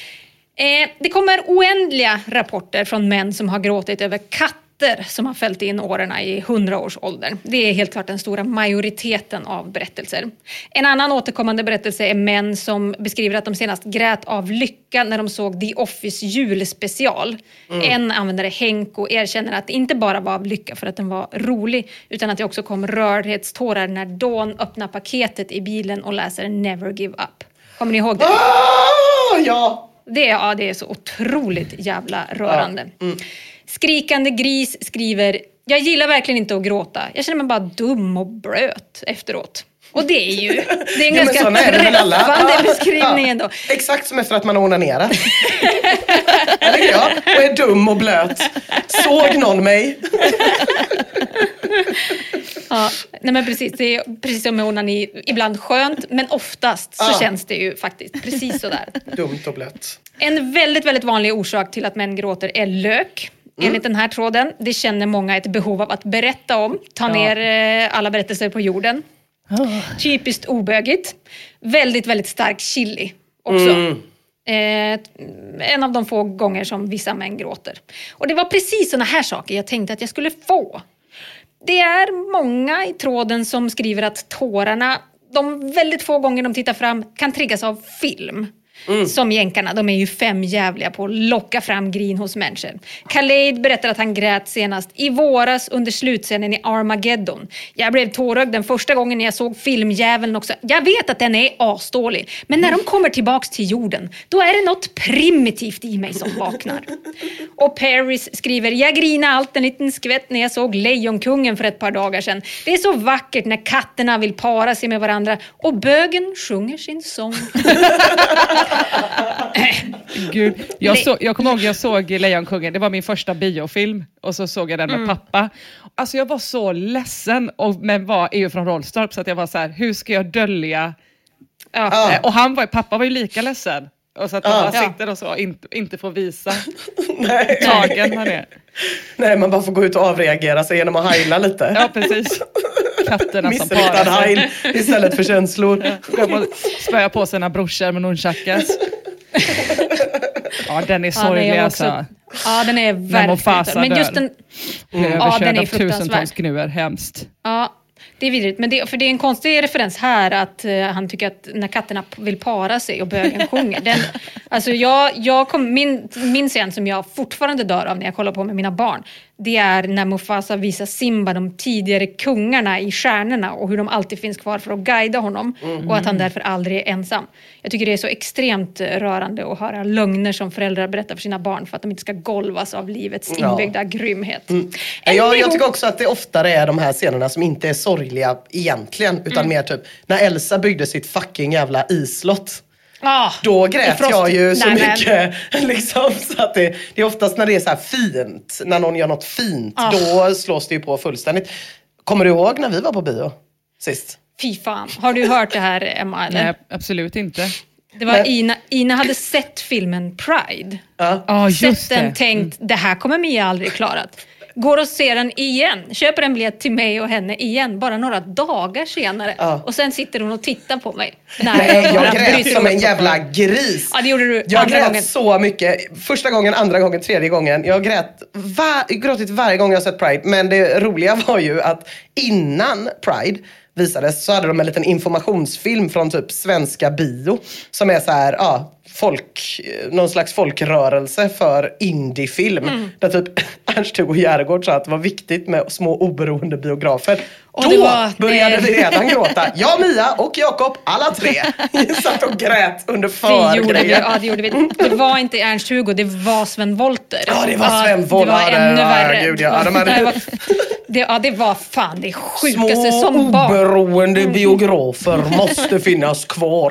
Eh, det kommer oändliga rapporter från män som har gråtit över katter som har fällt in åren i hundraårsåldern. Det är helt klart den stora majoriteten av berättelser. En annan återkommande berättelse är män som beskriver att de senast grät av lycka när de såg The Office julspecial. Mm. En användare, Henko, erkänner att det inte bara var av lycka för att den var rolig, utan att det också kom rördhetstårar när Dawn öppnar paketet i bilen och läser Never Give Up. Kommer ni ihåg det? Ah, ja! Det, ja, det är så otroligt jävla rörande. Ja. Mm. Skrikande gris skriver: jag gillar verkligen inte att gråta. Jag känner mig bara dum och blöt efteråt. Och det är ju det är en Ja, ganska men är det väl alla. träffande Ja, beskrivning ja. ändå. Exakt som efter att man har onanerat. Det tycker jag. Och är dum och blöt. Såg någon mig? Ja, nej men precis. Det är precis som med onani. Ibland skönt, men oftast så Ja. känns det ju faktiskt precis sådär. Dumt och blött. En väldigt, väldigt vanlig orsak till att män gråter är lök. Mm. Enligt den här tråden. Det känner många ett behov av att berätta om. Ta ner eh, alla berättelser på jorden. Oh. Typiskt obögigt. Väldigt, väldigt stark chili också. Mm. Eh, en av de få gånger som vissa män gråter. Och det var precis såna här saker jag tänkte att jag skulle få. Det är många i tråden som skriver att tårarna, de väldigt få gånger de tittar fram, kan triggas av film. Mm. Som jänkarna, de är ju fem jävliga på att locka fram grin hos människor. Khaled berättar att han grät senast i våras under slutscenen i Armageddon. Jag blev tårögd den första gången när jag såg filmjäveln också. Jag vet att den är asdålig, men när de kommer tillbaks till jorden, då är det något primitivt i mig som vaknar. Och Paris skriver, jag grinade allt en liten skvätt när jag såg Lejonkungen för ett par dagar sedan. Det är så vackert när katterna vill para sig med varandra och bögen sjunger sin sång. Gud. Jag, så, jag kommer ihåg jag såg Lejonkungen. Det var min första biofilm. Och så såg jag den med mm. pappa. Alltså jag var så ledsen. Och, men var är ju från Rollstorp. Så att jag var så här, hur ska jag dölja? Ja. Uh. Och han var, pappa var ju lika ledsen. Och så att man uh. bara sitter och så. Inte, inte får visa Nej. tagen han är. Nej, man bara får gå ut och avreagera sig genom att heila lite. Ja, precis. Katterna som parar sig. Heil istället för känslor. Ja. Spöja på sina brorsor med nunchakas. Ja, den är sorglig. Ja, är också, alltså. Ja, den är verkligen. Men just den, mm. ja, den är tusentals gnuer, hemskt. Ja, det är vidrigt. Men det, för det är en konstig referens här att uh, han tycker att när katterna vill para sig och bögen sjunger. Den, alltså jag, jag kom, min, min scen som jag fortfarande dör av när jag kollar på med mina barn, det är när Mufasa visar Simba de tidigare kungarna i stjärnorna och hur de alltid finns kvar för att guida honom mm. och att han därför aldrig är ensam. Jag tycker det är så extremt rörande att höra lögner som föräldrar berättar för sina barn för att de inte ska golvas av livets inbyggda ja. grymhet. Mm. Jag, jag tycker också att det oftare är de här scenerna som inte är sorgliga egentligen utan mm. mer typ när Elsa byggde sitt fucking jävla islott. Ah, då grät jag ju så nej, mycket liksom, så att det, det är oftast när det är så här fint, när någon gör något fint ah. då slås det ju på fullständigt. Kommer du ihåg när vi var på bio sist? Fy fan, har du hört det här, Emma? Eller? Nej, absolut inte. Det var Ina, Ina hade sett filmen Pride. Ja. Ah, just sett den, tänkt, det här kommer Mia aldrig klarat. Går och ser den igen. Köper en biljett till mig och henne igen. Bara några dagar senare. Ja. Och sen sitter hon och tittar på mig. Nej, Nej jag grät som en jävla gris. Ja, det gjorde du jag grät gången. så mycket. Första gången, andra gången, tredje gången. Jag grät var, gråtit varje gång jag sett Pride. Men det roliga var ju att innan Pride visades så hade de en liten informationsfilm från typ Svenska Bio. Som är så här, ja... folk, någon slags folkrörelse för indiefilm. Mm. Där typ Ernst-Hugo Järegård sa att det var viktigt med små oberoende biografer. Och då var, började det... vi redan gråta. Jag, Mia och Jakob, alla tre satt och grät under förgrejen. Ja, det gjorde vi. Det var inte Ernst-Hugo, det var Sven Wollter. Ja, det var Sven Wollter. Det var ännu värre. Gud, ja, de hade... det, var, det, ja, det var fan det sjukaste små som barn. Små oberoende biografer måste finnas kvar.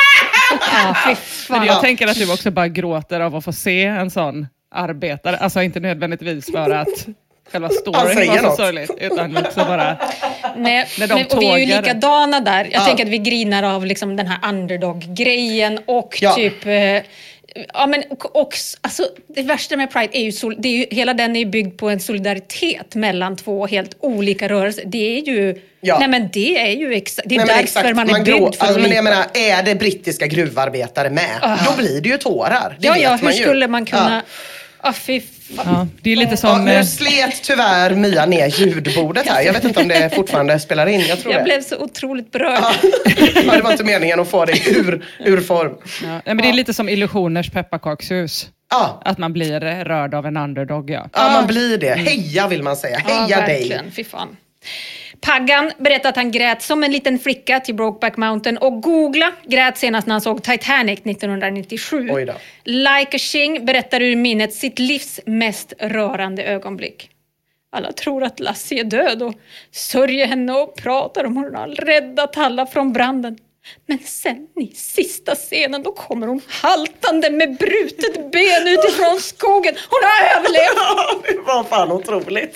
Ja, fy fan. Men jag tänker att du också bara gråter av att få se en sån arbetare. Alltså inte nödvändigtvis för att själva storyn var så något. sorgligt. Utan också bara Nej, när de men, och vi är ju likadana där. Jag ja. tänker att vi grinar av liksom den här underdog-grejen. Och ja. typ... Eh, ja, men och, alltså, det värsta med Pride är ju, sol, det är ju... Hela den är ju byggd på en solidaritet mellan två helt olika rörelser. Det är ju... Ja. Nej men det är ju exa- det är nej, därför exakt. man är man byggd grå, för alltså, men jag menar, är det brittiska gruvarbetare med uh. då blir det ju tårar. Det ja, vet ja, man hur ju. skulle man kunna ja. oh, fy ja, det är lite som ja, nu slet tyvärr Mia ner ljudbordet här. Jag vet inte om det fortfarande spelar in. Jag tror jag det. blev så otroligt berörd. Ja. Ja, det var inte meningen att få det ur, ur form. Ja, men det är lite som Illusioners pepparkakshus. Ja. Att man blir rörd av en underdog. Ja, ja man blir det. Heja vill man säga. Heja ja, dig. Verkligen. Fy fan. Paggan berättade att han grät som en liten flicka till Brokeback Mountain och Googla grät senast när han såg Titanic nittonhundranittiosju. Oj då. Like a Shing berättar ur minnet sitt livs mest rörande ögonblick. Alla tror att Lassie är död och sörjer henne och pratar om hur hon har räddat alla från branden. Men sen i sista scenen då kommer hon haltande med brutet ben utifrån skogen. Hon har överlevt! Det var fan otroligt.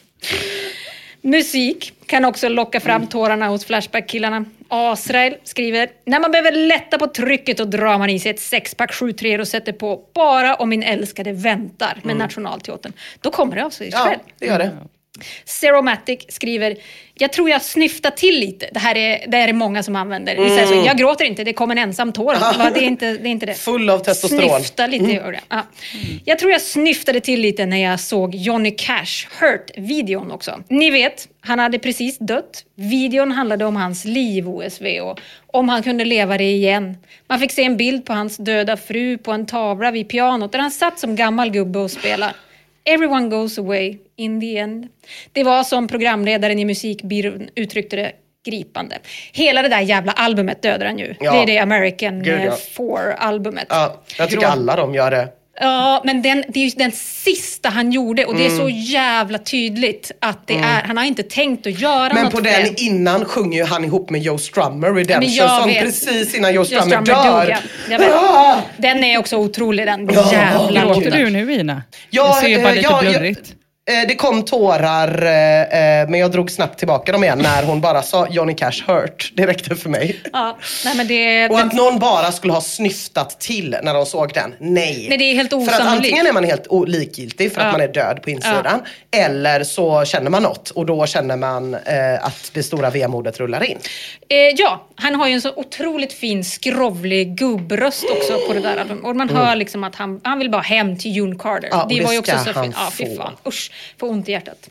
Musik kan också locka fram tårarna hos Flashback-killarna. Asrael skriver: när man behöver lätta på trycket och drar man i sig ett sexpack sju treor och sätter på Bara om min älskade väntar med mm. Nationalteatern. Då kommer det av sig själv. Ja, det gör det. Zeromatic skriver: jag tror jag snyftar till lite. Det här är, det här är många som använder. Mm. Vi säger så, jag gråter inte, det kommer en ensam tår. Det är inte det. Är inte det. Full av testosteron. Snyfta lite. Mm. Ja. Mm. Jag tror jag snyftade till lite när jag såg Johnny Cash Hurt-videon också. Ni vet, han hade precis dött. Videon handlade om hans liv, O S V, och om han kunde leva det igen. Man fick se en bild på hans döda fru på en tavla vid pianot där han satt som gammal gubbe och spelade. Everyone goes away in the end. Det var som programledaren i musikbyrån uttryckte det, gripande. Hela det där jävla albumet dödar han ju. Ja. Det är det American Gud, ja. Four-albumet. Ja, jag tycker Grå... alla de gör det. Ja, men den, det är ju den sista han gjorde och det är så jävla tydligt att det mm. är, han har inte tänkt att göra men något. Men på den det. Innan sjunger ju han ihop med Joe Strummer Redemption som precis innan Joe Strummer, Joe Strummer dör. Dog, ja. Jag ah! Den är också otrolig, den ja, jävla låten. Gråter du nu, Ina? Ja, jag ser ju bara äh, lite ja, blurrigt. Det kom tårar, eh, men jag drog snabbt tillbaka dem igen när hon bara sa Johnny Cash Hurt. Det räckte för mig. Ja, nej, men det, och den... att någon bara skulle ha snyftat till när de såg den. Nej. Nej, det är helt osannolikt. För att antingen är man helt likgiltig för att ja. Man är död på insidan. Ja. Eller så känner man något. Och då känner man eh, att det stora vemodet rullar in. Eh, ja, han har ju en så otroligt fin, skrovlig gubbröst också på det där albumet. Och man mm. hör liksom att han, han vill bara hem till June Carter. Ja, det, det var ju också så fint. Ja, fy fan. Usch. Får ont i hjärtat.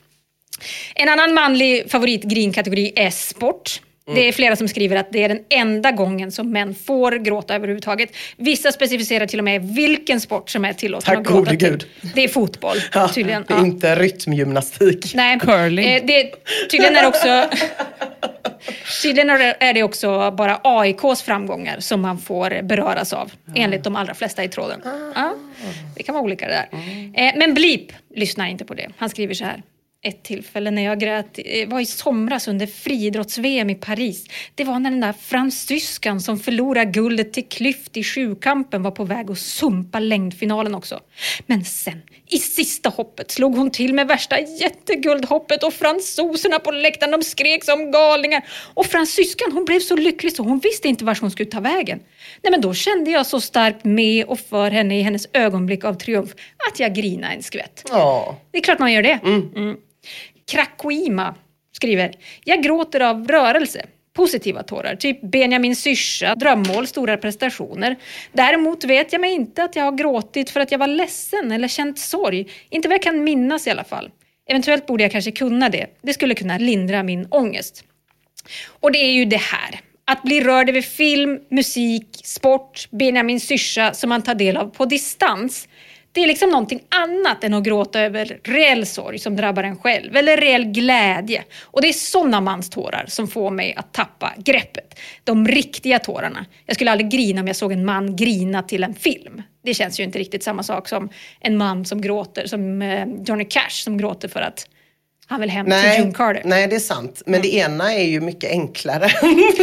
En annan manlig favoritgrinkategori är sport. Mm. Det är flera som skriver att det är den enda gången som män får gråta överhuvudtaget. Vissa specificerar till och med vilken sport som är tillåten att gråta till. Gud. Det är fotboll, ja, tydligen. Det är ja. Inte rytmgymnastik. Nej, curling. Eh, det, tydligen är det också... Tydligen är det också bara A I K:s framgångar som man får beröras av, mm. enligt de allra flesta i tråden. Mm. Ja, det kan vara olika det där. Mm. Eh, men Bleep lyssnar inte på det. Han skriver så här: ett tillfälle när jag grät var i somras under friidrotts-V M i Paris. Det var när den där fransyskan som förlorade guldet till Klyft i sjukampen var på väg att sumpa längdfinalen också. Men sen, i sista hoppet, slog hon till med värsta jätteguldhoppet och fransoserna på läktaren, de skrek som galningar. Och fransyskan, hon blev så lycklig så hon visste inte var hon skulle ta vägen. Nej, men då kände jag så starkt med och för henne i hennes ögonblick av triumf att jag grinade en skvätt. Åh. Det är klart man gör det. Mm. Mm. Krakoima skriver: jag gråter av rörelse. Positiva tårar, typ Benjamin Syrsa, drömmål, stora prestationer. Däremot vet jag mig inte att jag har gråtit för att jag var ledsen eller känt sorg. Inte vad jag kan minnas i alla fall. Eventuellt borde jag kanske kunna det. Det skulle kunna lindra min ångest. Och det är ju det här. Att bli rörd över film, musik, sport, Benjamin Syrsa som man tar del av på distans. Det är liksom någonting annat än att gråta över reell sorg som drabbar en själv. Eller reell glädje. Och det är sådana manstårar som får mig att tappa greppet. De riktiga tårarna. Jag skulle aldrig grina om jag såg en man grina till en film. Det känns ju inte riktigt samma sak som en man som gråter. Som Johnny Cash som gråter för att han vill hem nej, till June Carter. Nej, det är sant. Men mm. det ena är ju mycket enklare.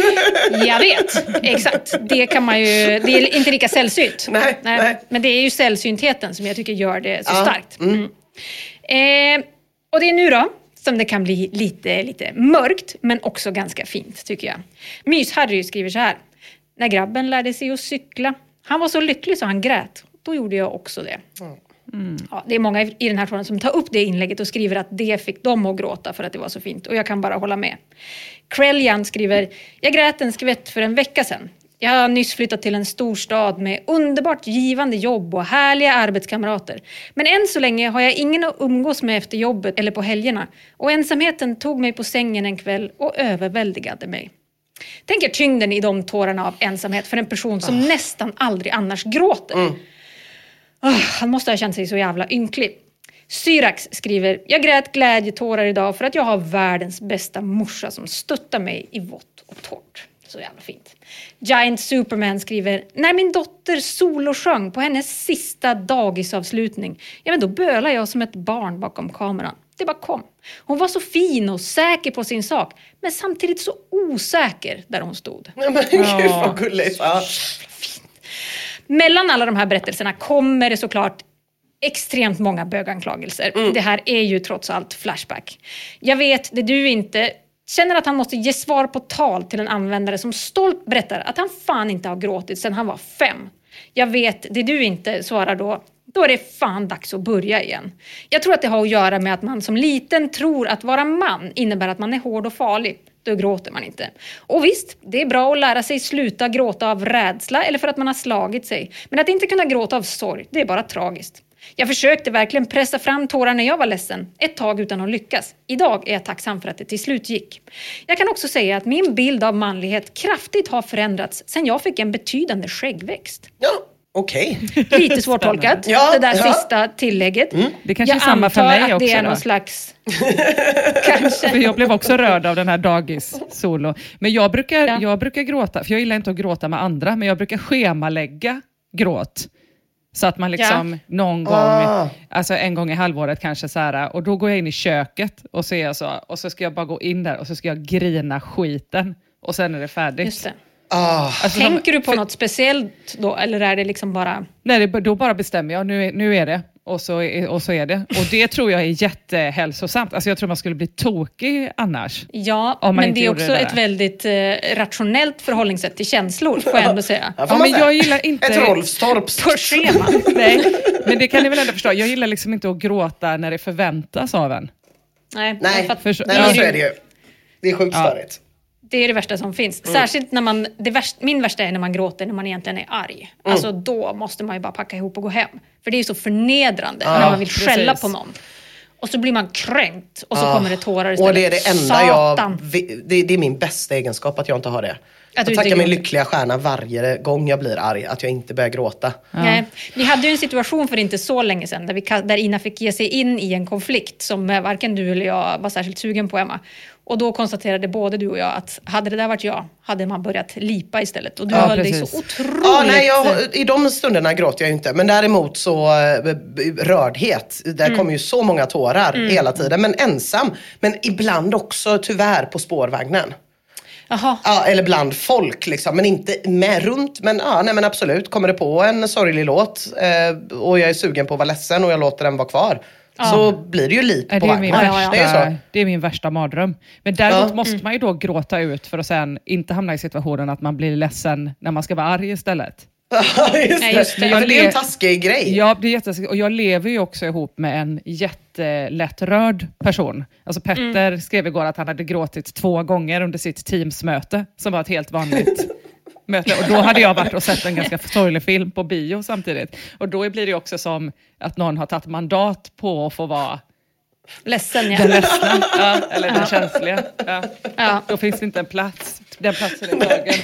Jag vet, exakt. Det kan man ju, det är inte lika sällsynt. Nej, nej. nej. Men det är ju sällsyntheten som jag tycker gör det så ja. starkt. Mm. Mm. Eh, och det är nu då som det kan bli lite, lite mörkt, men också ganska fint tycker jag. Mys-Harry skriver så här: när grabben lärde sig att cykla, han var så lycklig så han grät. Då gjorde jag också det. Mm. Mm. Ja, det är många i den här frågan som tar upp det inlägget och skriver att det fick dem att gråta för att det var så fint. Och jag kan bara hålla med. Krelljan skriver: jag grät en skvätt för en vecka sedan. Jag har nyss flyttat till en storstad med underbart givande jobb och härliga arbetskamrater. Men än så länge har jag ingen att umgås med efter jobbet eller på helgerna. Och ensamheten tog mig på sängen en kväll och överväldigade mig. Tänk er tyngden i de tårarna av ensamhet för en person som oh. nästan aldrig annars gråter. Mm. Oh, han måste ha känt sig så jävla ynklig. Syrax skriver: jag grät glädjetårar idag för att jag har världens bästa morsa som stöttar mig i vått och torrt. Så jävla fint. Giant Superman skriver: när min dotter solosjöng på hennes sista dagisavslutning, ja men då bölar jag som ett barn bakom kameran. Det bara kom. Hon var så fin och säker på sin sak. Men samtidigt så osäker där hon stod. Ja, men gud vad gulligt. Ja. Mellan alla de här berättelserna kommer det såklart extremt många böganklagelser. Mm. Det här är ju trots allt Flashback. Jag vet, det du inte känner att han måste ge svar på tal till en användare som stolt berättar att han fan inte har gråtit sedan han var fem. Jag vet, det du inte svarar då, då är det fan dags att börja igen. Jag tror att det har att göra med att man som liten tror att vara man innebär att man är hård och farlig. Då gråter man inte. Och visst, det är bra att lära sig sluta gråta av rädsla eller för att man har slagit sig. Men att inte kunna gråta av sorg, det är bara tragiskt. Jag försökte verkligen pressa fram tårar när jag var ledsen. Ett tag utan att lyckas. Idag är jag tacksam för att det till slut gick. Jag kan också säga att min bild av manlighet kraftigt har förändrats sedan jag fick en betydande skäggväxt. Ja, okej. Okay. Lite svårtolkat, ja, det där ja. sista tillägget. Mm. Det kanske jag är samma för mig också. Jag antar att det är då. någon slags... kanske. För jag blev också rörd av den här dagis-solo. Men jag brukar, ja. jag brukar gråta, för jag gillar inte att gråta med andra, men jag brukar schemalägga gråt. Så att man liksom ja. någon gång, ah. alltså en gång i halvåret kanske så här, och då går jag in i köket och så är jag så, och så ska jag bara gå in där och så ska jag grina skiten och sen är det färdigt. Just det. Ah. Alltså, Tänker de, du på för, något speciellt då, eller är det liksom bara... Nej, det, då bara bestämmer jag, nu är, nu är det. Och så, är, och så är det. Och det tror jag är jättehälsosamt. Alltså jag tror man skulle bli tokig annars. Ja, men det är också det ett väldigt eh, rationellt förhållningssätt till känslor, får jag ändå säga. Ja, ja, men jag gillar inte... Ett Rolfstorps. På schema. Nej, men det kan ni väl ändå förstå. Jag gillar liksom inte att gråta när det förväntas av en. Nej, Nej, för att, för, nej men så är det ju. Det är sjukt ja. störigt. Det är det värsta som finns. Mm. Särskilt när man, det värsta, min värsta är när man gråter när man egentligen är arg. Mm. Alltså då måste man ju bara packa ihop och gå hem. För det är ju så förnedrande ja, när man vill skälla precis. på någon. Och så blir man kränkt och så ja. kommer det tårar istället. Och det är det enda Satan. jag, det, det är min bästa egenskap att jag inte har det. Att jag tackar min lyckliga stjärna varje gång jag blir arg att jag inte börjar gråta. Ja. Nej, vi hade ju en situation för inte så länge sedan där, vi, där Ina fick ge sig in i en konflikt som varken du eller jag var särskilt sugen på, Emma. Och då konstaterade både du och jag att hade det där varit jag hade man börjat lipa istället. Och du ja, höll dig så otroligt... Ja, nej, jag, i de stunderna gråter jag ju inte. Men däremot så rördhet. Där mm. kommer ju så många tårar mm. hela tiden. Men ensam. Men ibland också tyvärr på spårvagnen. Aha. Ja, eller bland folk liksom, men inte med runt, men ja, nej men absolut, kommer det på en sorglig låt eh, och jag är sugen på att vara ledsen och jag låter den vara kvar, ja. så blir det ju lite ja, på vagnen. Ja, ja, ja. Det är så. Det är min värsta mardröm. Men däremot ja. måste mm. man ju då gråta ut för att sen inte hamna i situationen att man blir ledsen när man ska vara arg istället. Ja, just det. Just det. Ja, det är en taskig grej. Ja, det är jättetaskigt. Och jag lever ju också ihop med en jättelättrörd person. Alltså Petter mm. skrev igår att han hade gråtit två gånger under sitt teamsmöte, som var ett helt vanligt möte. Och då hade jag varit och sett en ganska sorglig film på bio samtidigt. Och då blir det också som att någon har tagit mandat på att få vara ledsen, ja. Den ledsna, ja, eller den känsliga. Ja. Ja. Då finns det inte en plats. Den platsen är tagen.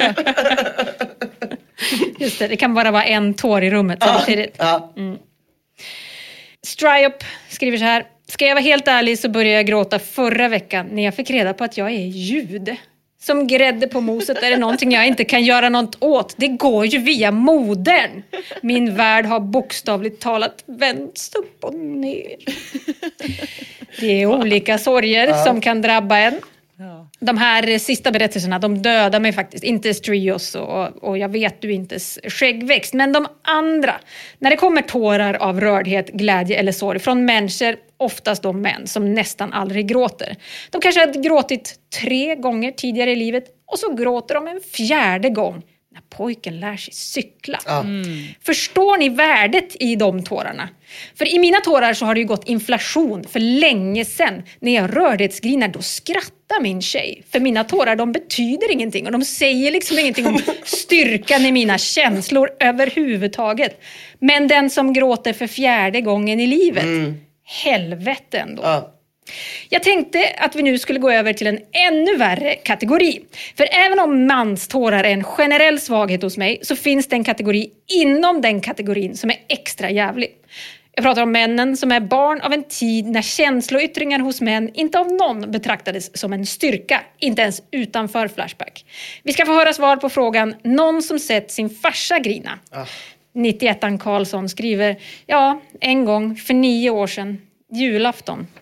Just det, det kan bara vara en tår i rummet samtidigt. Ja. Mm. Stryup skriver så här: ska jag vara helt ärlig så började jag gråta förra veckan när jag fick reda på att jag är jude. Som grädde på moset är det någonting jag inte kan göra något åt. Det går ju via modern. Min värld har bokstavligt talat vänts upp och ner. Det är olika sorger ja. som kan drabba en. Ja. De här sista berättelserna, de dödar mig faktiskt. Inte Strios och, och jag vet du inte skäggväxt. Men de andra, när det kommer tårar av rördhet, glädje eller sorg från människor, oftast de män som nästan aldrig gråter. De kanske har gråtit tre gånger tidigare i livet och så gråter de en fjärde gång när pojken lär sig cykla. Mm. Förstår ni värdet i de tårarna? För i mina tårar så har det ju gått inflation för länge sedan. När jag rördhetsgrinar, då skrattar min tjej. För mina tårar, de betyder ingenting. Och de säger liksom ingenting om styrkan i mina känslor överhuvudtaget. Men den som gråter för fjärde gången i livet, mm. helvete ändå. Ja. Jag tänkte att vi nu skulle gå över till en ännu värre kategori. För även om manstårar är en generell svaghet hos mig, så finns det en kategori inom den kategorin som är extra jävlig. Jag pratar om männen som är barn av en tid när känsloyttringar hos män inte av någon betraktades som en styrka, inte ens utanför Flashback. Vi ska få höra svar på frågan: någon som sett sin farsa grina. Ah. nittioettan Karlsson skriver: ja, en gång för nio år sedan, julafton,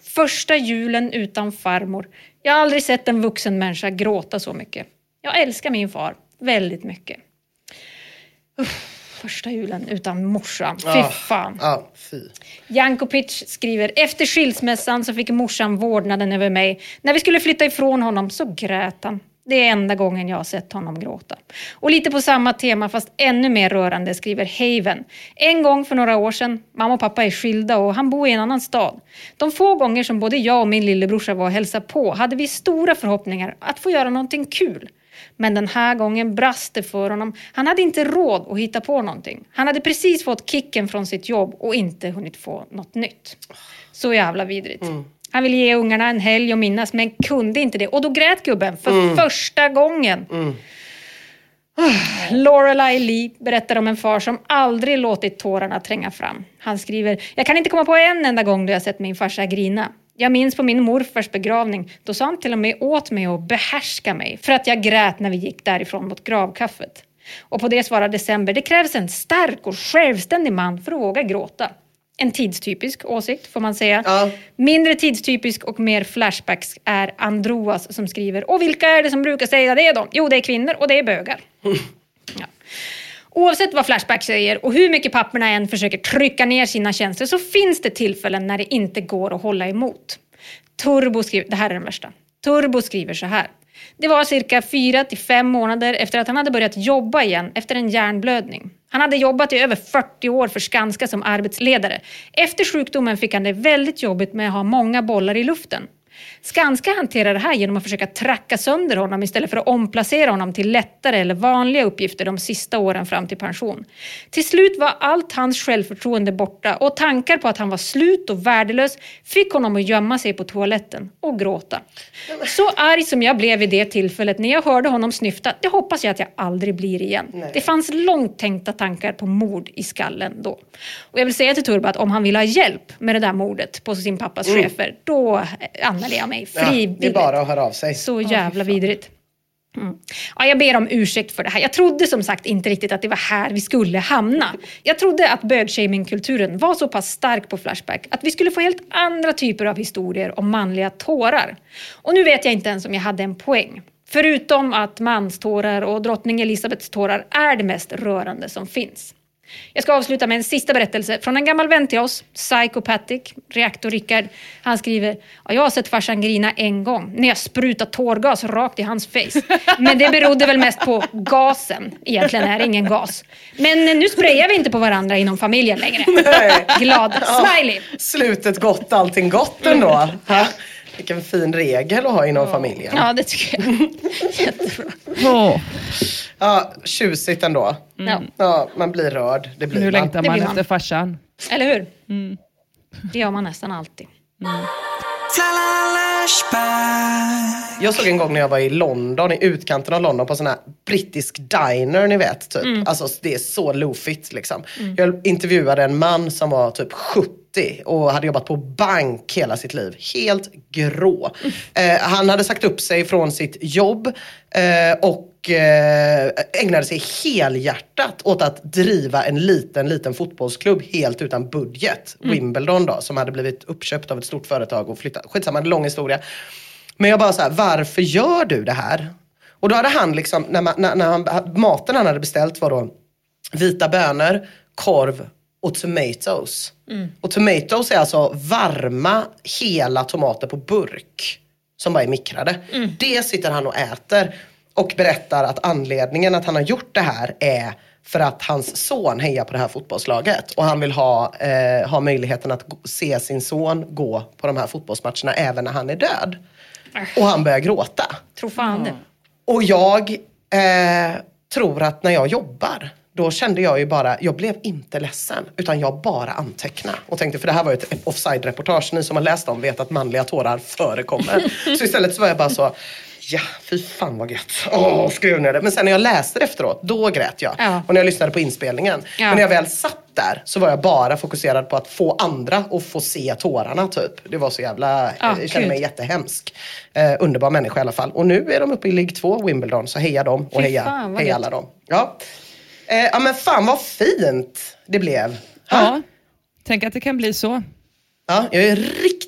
Första julen utan farmor. Jag har aldrig sett en vuxen människa gråta så mycket. Jag älskar min far väldigt mycket. Uff. Första julen utan morsan. Fy ah, fan. Ah, fy. Jankovic skriver, efter skilsmässan så fick morsan vårdnaden över mig. När vi skulle flytta ifrån honom så grät han. Det är enda gången jag har sett honom gråta. Och lite på samma tema fast ännu mer rörande skriver Haven. En gång för några år sedan, mamma och pappa är skilda och han bor i en annan stad. De få gånger som både jag och min lillebrorsa var och hälsa på hade vi stora förhoppningar att få göra någonting kul. Men den här gången brast det för honom. Han hade inte råd att hitta på någonting. Han hade precis fått kicken från sitt jobb och inte hunnit få något nytt. Så jävla vidrigt. Mm. Han ville ge ungarna en helg och minnas men kunde inte det. Och då grät gubben för mm. första gången. Mm. Lorelei Lee berättar om en far som aldrig låtit tårarna tränga fram. Han skriver, jag kan inte komma på en enda gång då jag sett min farsa grina. Jag minns på min morfars begravning. Då sa han till och med åt mig och behärska mig. För att jag grät när vi gick därifrån mot gravkaffet. Och på det svarade December. Det krävs en stark och självständig man för att våga gråta. En tidstypisk åsikt får man säga. Ja. Mindre tidstypisk och mer flashbacks är Androas som skriver. Och vilka är det som brukar säga det då? Jo, det är kvinnor och det är bögar. Ja. Oavsett vad Flashback säger och hur mycket papperna än försöker trycka ner sina känslor så finns det tillfällen när det inte går att hålla emot. Turbo skriver, det här är den värsta. Turbo skriver så här. Det var cirka fyra till fem månader efter att han hade börjat jobba igen efter en hjärnblödning. Han hade jobbat i över fyrtio år för Skanska som arbetsledare. Efter sjukdomen fick han det väldigt jobbigt med att ha många bollar i luften. Skanska hanterar det här genom att försöka tracka sönder honom istället för att omplacera honom till lättare eller vanliga uppgifter de sista åren fram till pension. Till slut var allt hans självförtroende borta och tankar på att han var slut och värdelös fick honom att gömma sig på toaletten och gråta. Så arg som jag blev vid det tillfället när jag hörde honom snyfta, det hoppas jag att jag aldrig blir igen. Nej. Det fanns långt tänkta tankar på mord i skallen då. Och jag vill säga till Turbo att om han vill ha hjälp med det där mordet på sin pappas mm. chefer, då anmäler jag mig frivilligt. Ja, det är bara att höra av sig. Så jävla oh, vidrigt. Mm. Ja, jag ber om ursäkt för det här. Jag trodde som sagt inte riktigt att det var här vi skulle hamna. Jag trodde att bögshaming-kulturen var så pass stark på Flashback att vi skulle få helt andra typer av historier om manliga tårar. Och nu vet jag inte ens om jag hade en poäng. Förutom att manstårar och drottning Elisabeths tårar är det mest rörande som finns. Jag ska avsluta med en sista berättelse från en gammal vän till oss, Psychopathic, Reaktor Rickard. Han skriver, ja, jag har sett farsan grina en gång när jag sprutat tårgas rakt i hans face. Men det berodde väl mest på gasen. Egentligen är det ingen gas. Men nu sprayar vi inte på varandra inom familjen längre. Nej. Glad, smiley. Ja, slutet gott, allting gott ändå. Ja. Vilken fin regel att ha inom oh. familjen. Ja, det tycker jag. Jättebra. Oh. Ja, tjusigt ändå. Mm. Ja, man blir rörd. Det blir nu man. längtar man efter farsan. Eller hur? Mm. Det gör man nästan alltid. Mm. Jag såg en gång när jag var i London, i utkanten av London, på sån här brittisk diner, ni vet. Typ. Mm. Alltså det är så low-fit liksom. Mm. Jag intervjuade en man som var typ sjuttio och hade jobbat på bank hela sitt liv. Helt grå. Mm. Eh, han hade sagt upp sig från sitt jobb eh, och eh, ägnade sig helhjärtat åt att driva en liten, liten fotbollsklubb helt utan budget. Mm. Wimbledon då, som hade blivit uppköpt av ett stort företag och flyttat. Skitsamma, en lång historia. Men jag bara så här, varför gör du det här? Och då hade han liksom, när, man, när, när han, maten han hade beställt var då vita bönor, korv och tomatoes. Mm. Och tomatoes är alltså varma, hela tomater på burk som bara är mikrade. Mm. Det sitter han och äter och berättar att anledningen att han har gjort det här är för att hans son hejar på det här fotbollslaget. Och han vill ha, eh, ha möjligheten att se sin son gå på de här fotbollsmatcherna även när han är död. Och han börjar gråta. Tror fan det. Och jag eh, tror att när jag jobbar, då kände jag ju bara, jag blev inte ledsen. Utan jag bara antecknade. Och tänkte, för det här var ju ett offside-reportage. Ni som har läst om vet att manliga tårar förekommer. Så istället så var jag bara så, ja, fy fan vad gött. Åh, skrev ner det. Men sen när jag läste det efteråt, då grät jag. Ja. Och när jag lyssnade på inspelningen. Ja. Men när jag väl satt där så var jag bara fokuserad på att få andra att få se tårarna typ. Det var så jävla, ja, jag kände mig jättehemsk. Eh, underbar människa i alla fall. Och nu är de uppe i League två, Wimbledon. Så heja dem och heja, fan, heja alla dem. Ja. Eh, ja men fan vad fint det blev. Ja, tänk att det kan bli så. Ja, jag är riktigt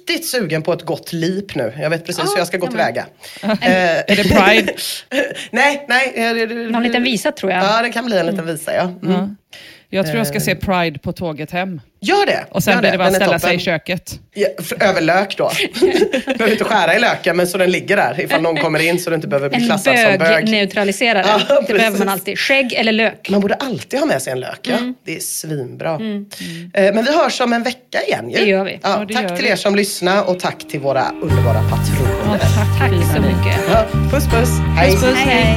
riktigt sugen på ett gott lip nu. Jag vet precis Ja, hur jag ska gå ja, tillväga. Är det Pride? nej, nej. Någon liten visa tror jag. Ja, det kan bli en liten visa, ja. Mm. Ja. Jag tror jag ska se Pride på tåget hem. Gör det. Och sen Gör blir det bara att Den är ställa sig toppen. i köket. Ja, för, över lök då. Behöver inte skära i löken, men så den ligger där. Ifall någon kommer in så du inte behöver bli En klassad som bög. bögneutraliserare. Ja, det precis. behöver man alltid. Skägg eller lök. Man borde alltid ha med sig en lök, ja. Mm. Det är svinbra. Mm. Eh, men vi hörs om en vecka igen ju. Det gör vi. Ja, Ja, det tack gör till vi. er som lyssnar och tack till våra underbara patroner. Ja, tack, Tack fina så ni. mycket. Ja, puss puss. Hej. Puss, puss. Hej, hej.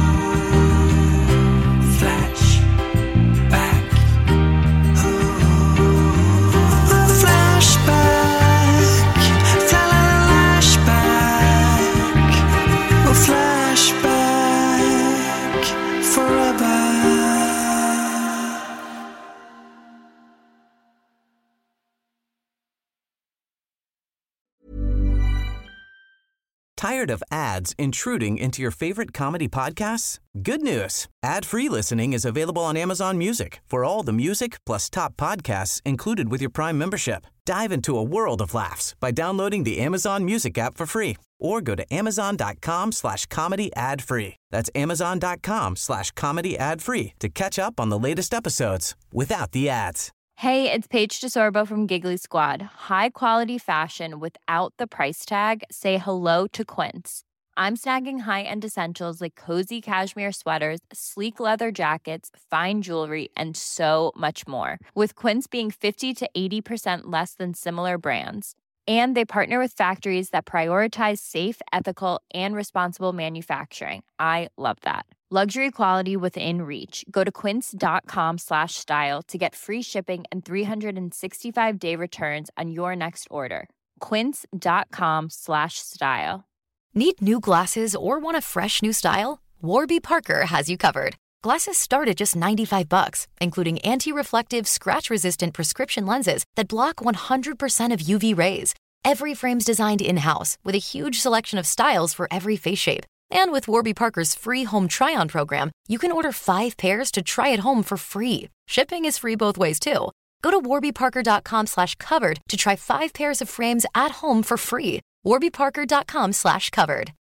Tired of ads intruding into your favorite comedy podcasts? Good news. Ad-free listening is available on Amazon Music for all the music plus top podcasts included with your Prime membership. Dive into a world of laughs by downloading the Amazon Music app for free or go to amazon.com slash comedy ad free. That's amazon.com slash comedy ad free to catch up on the latest episodes without the ads. Hey, it's Paige DeSorbo from Giggly Squad. High quality fashion without the price tag. Say hello to Quince. I'm snagging high-end essentials like cozy cashmere sweaters, sleek leather jackets, fine jewelry, and so much more. With Quince being fifty to eighty percent less than similar brands. And they partner with factories that prioritize safe, ethical, and responsible manufacturing. I love that. Luxury quality within reach. Go to quince.com slash style to get free shipping and three sixty-five day returns on your next order. Quince.com slash style. Need new glasses or want a fresh new style? Warby Parker has you covered. Glasses start at just ninety-five bucks, including anti-reflective, scratch-resistant prescription lenses that block one hundred percent of U V rays. Every frame's designed in-house with a huge selection of styles for every face shape. And with Warby Parker's free home try-on program, you can order five pairs to try at home for free. Shipping is free both ways, too. Go to warbyparker.com slash covered to try five pairs of frames at home for free. warbyparker.com slash covered.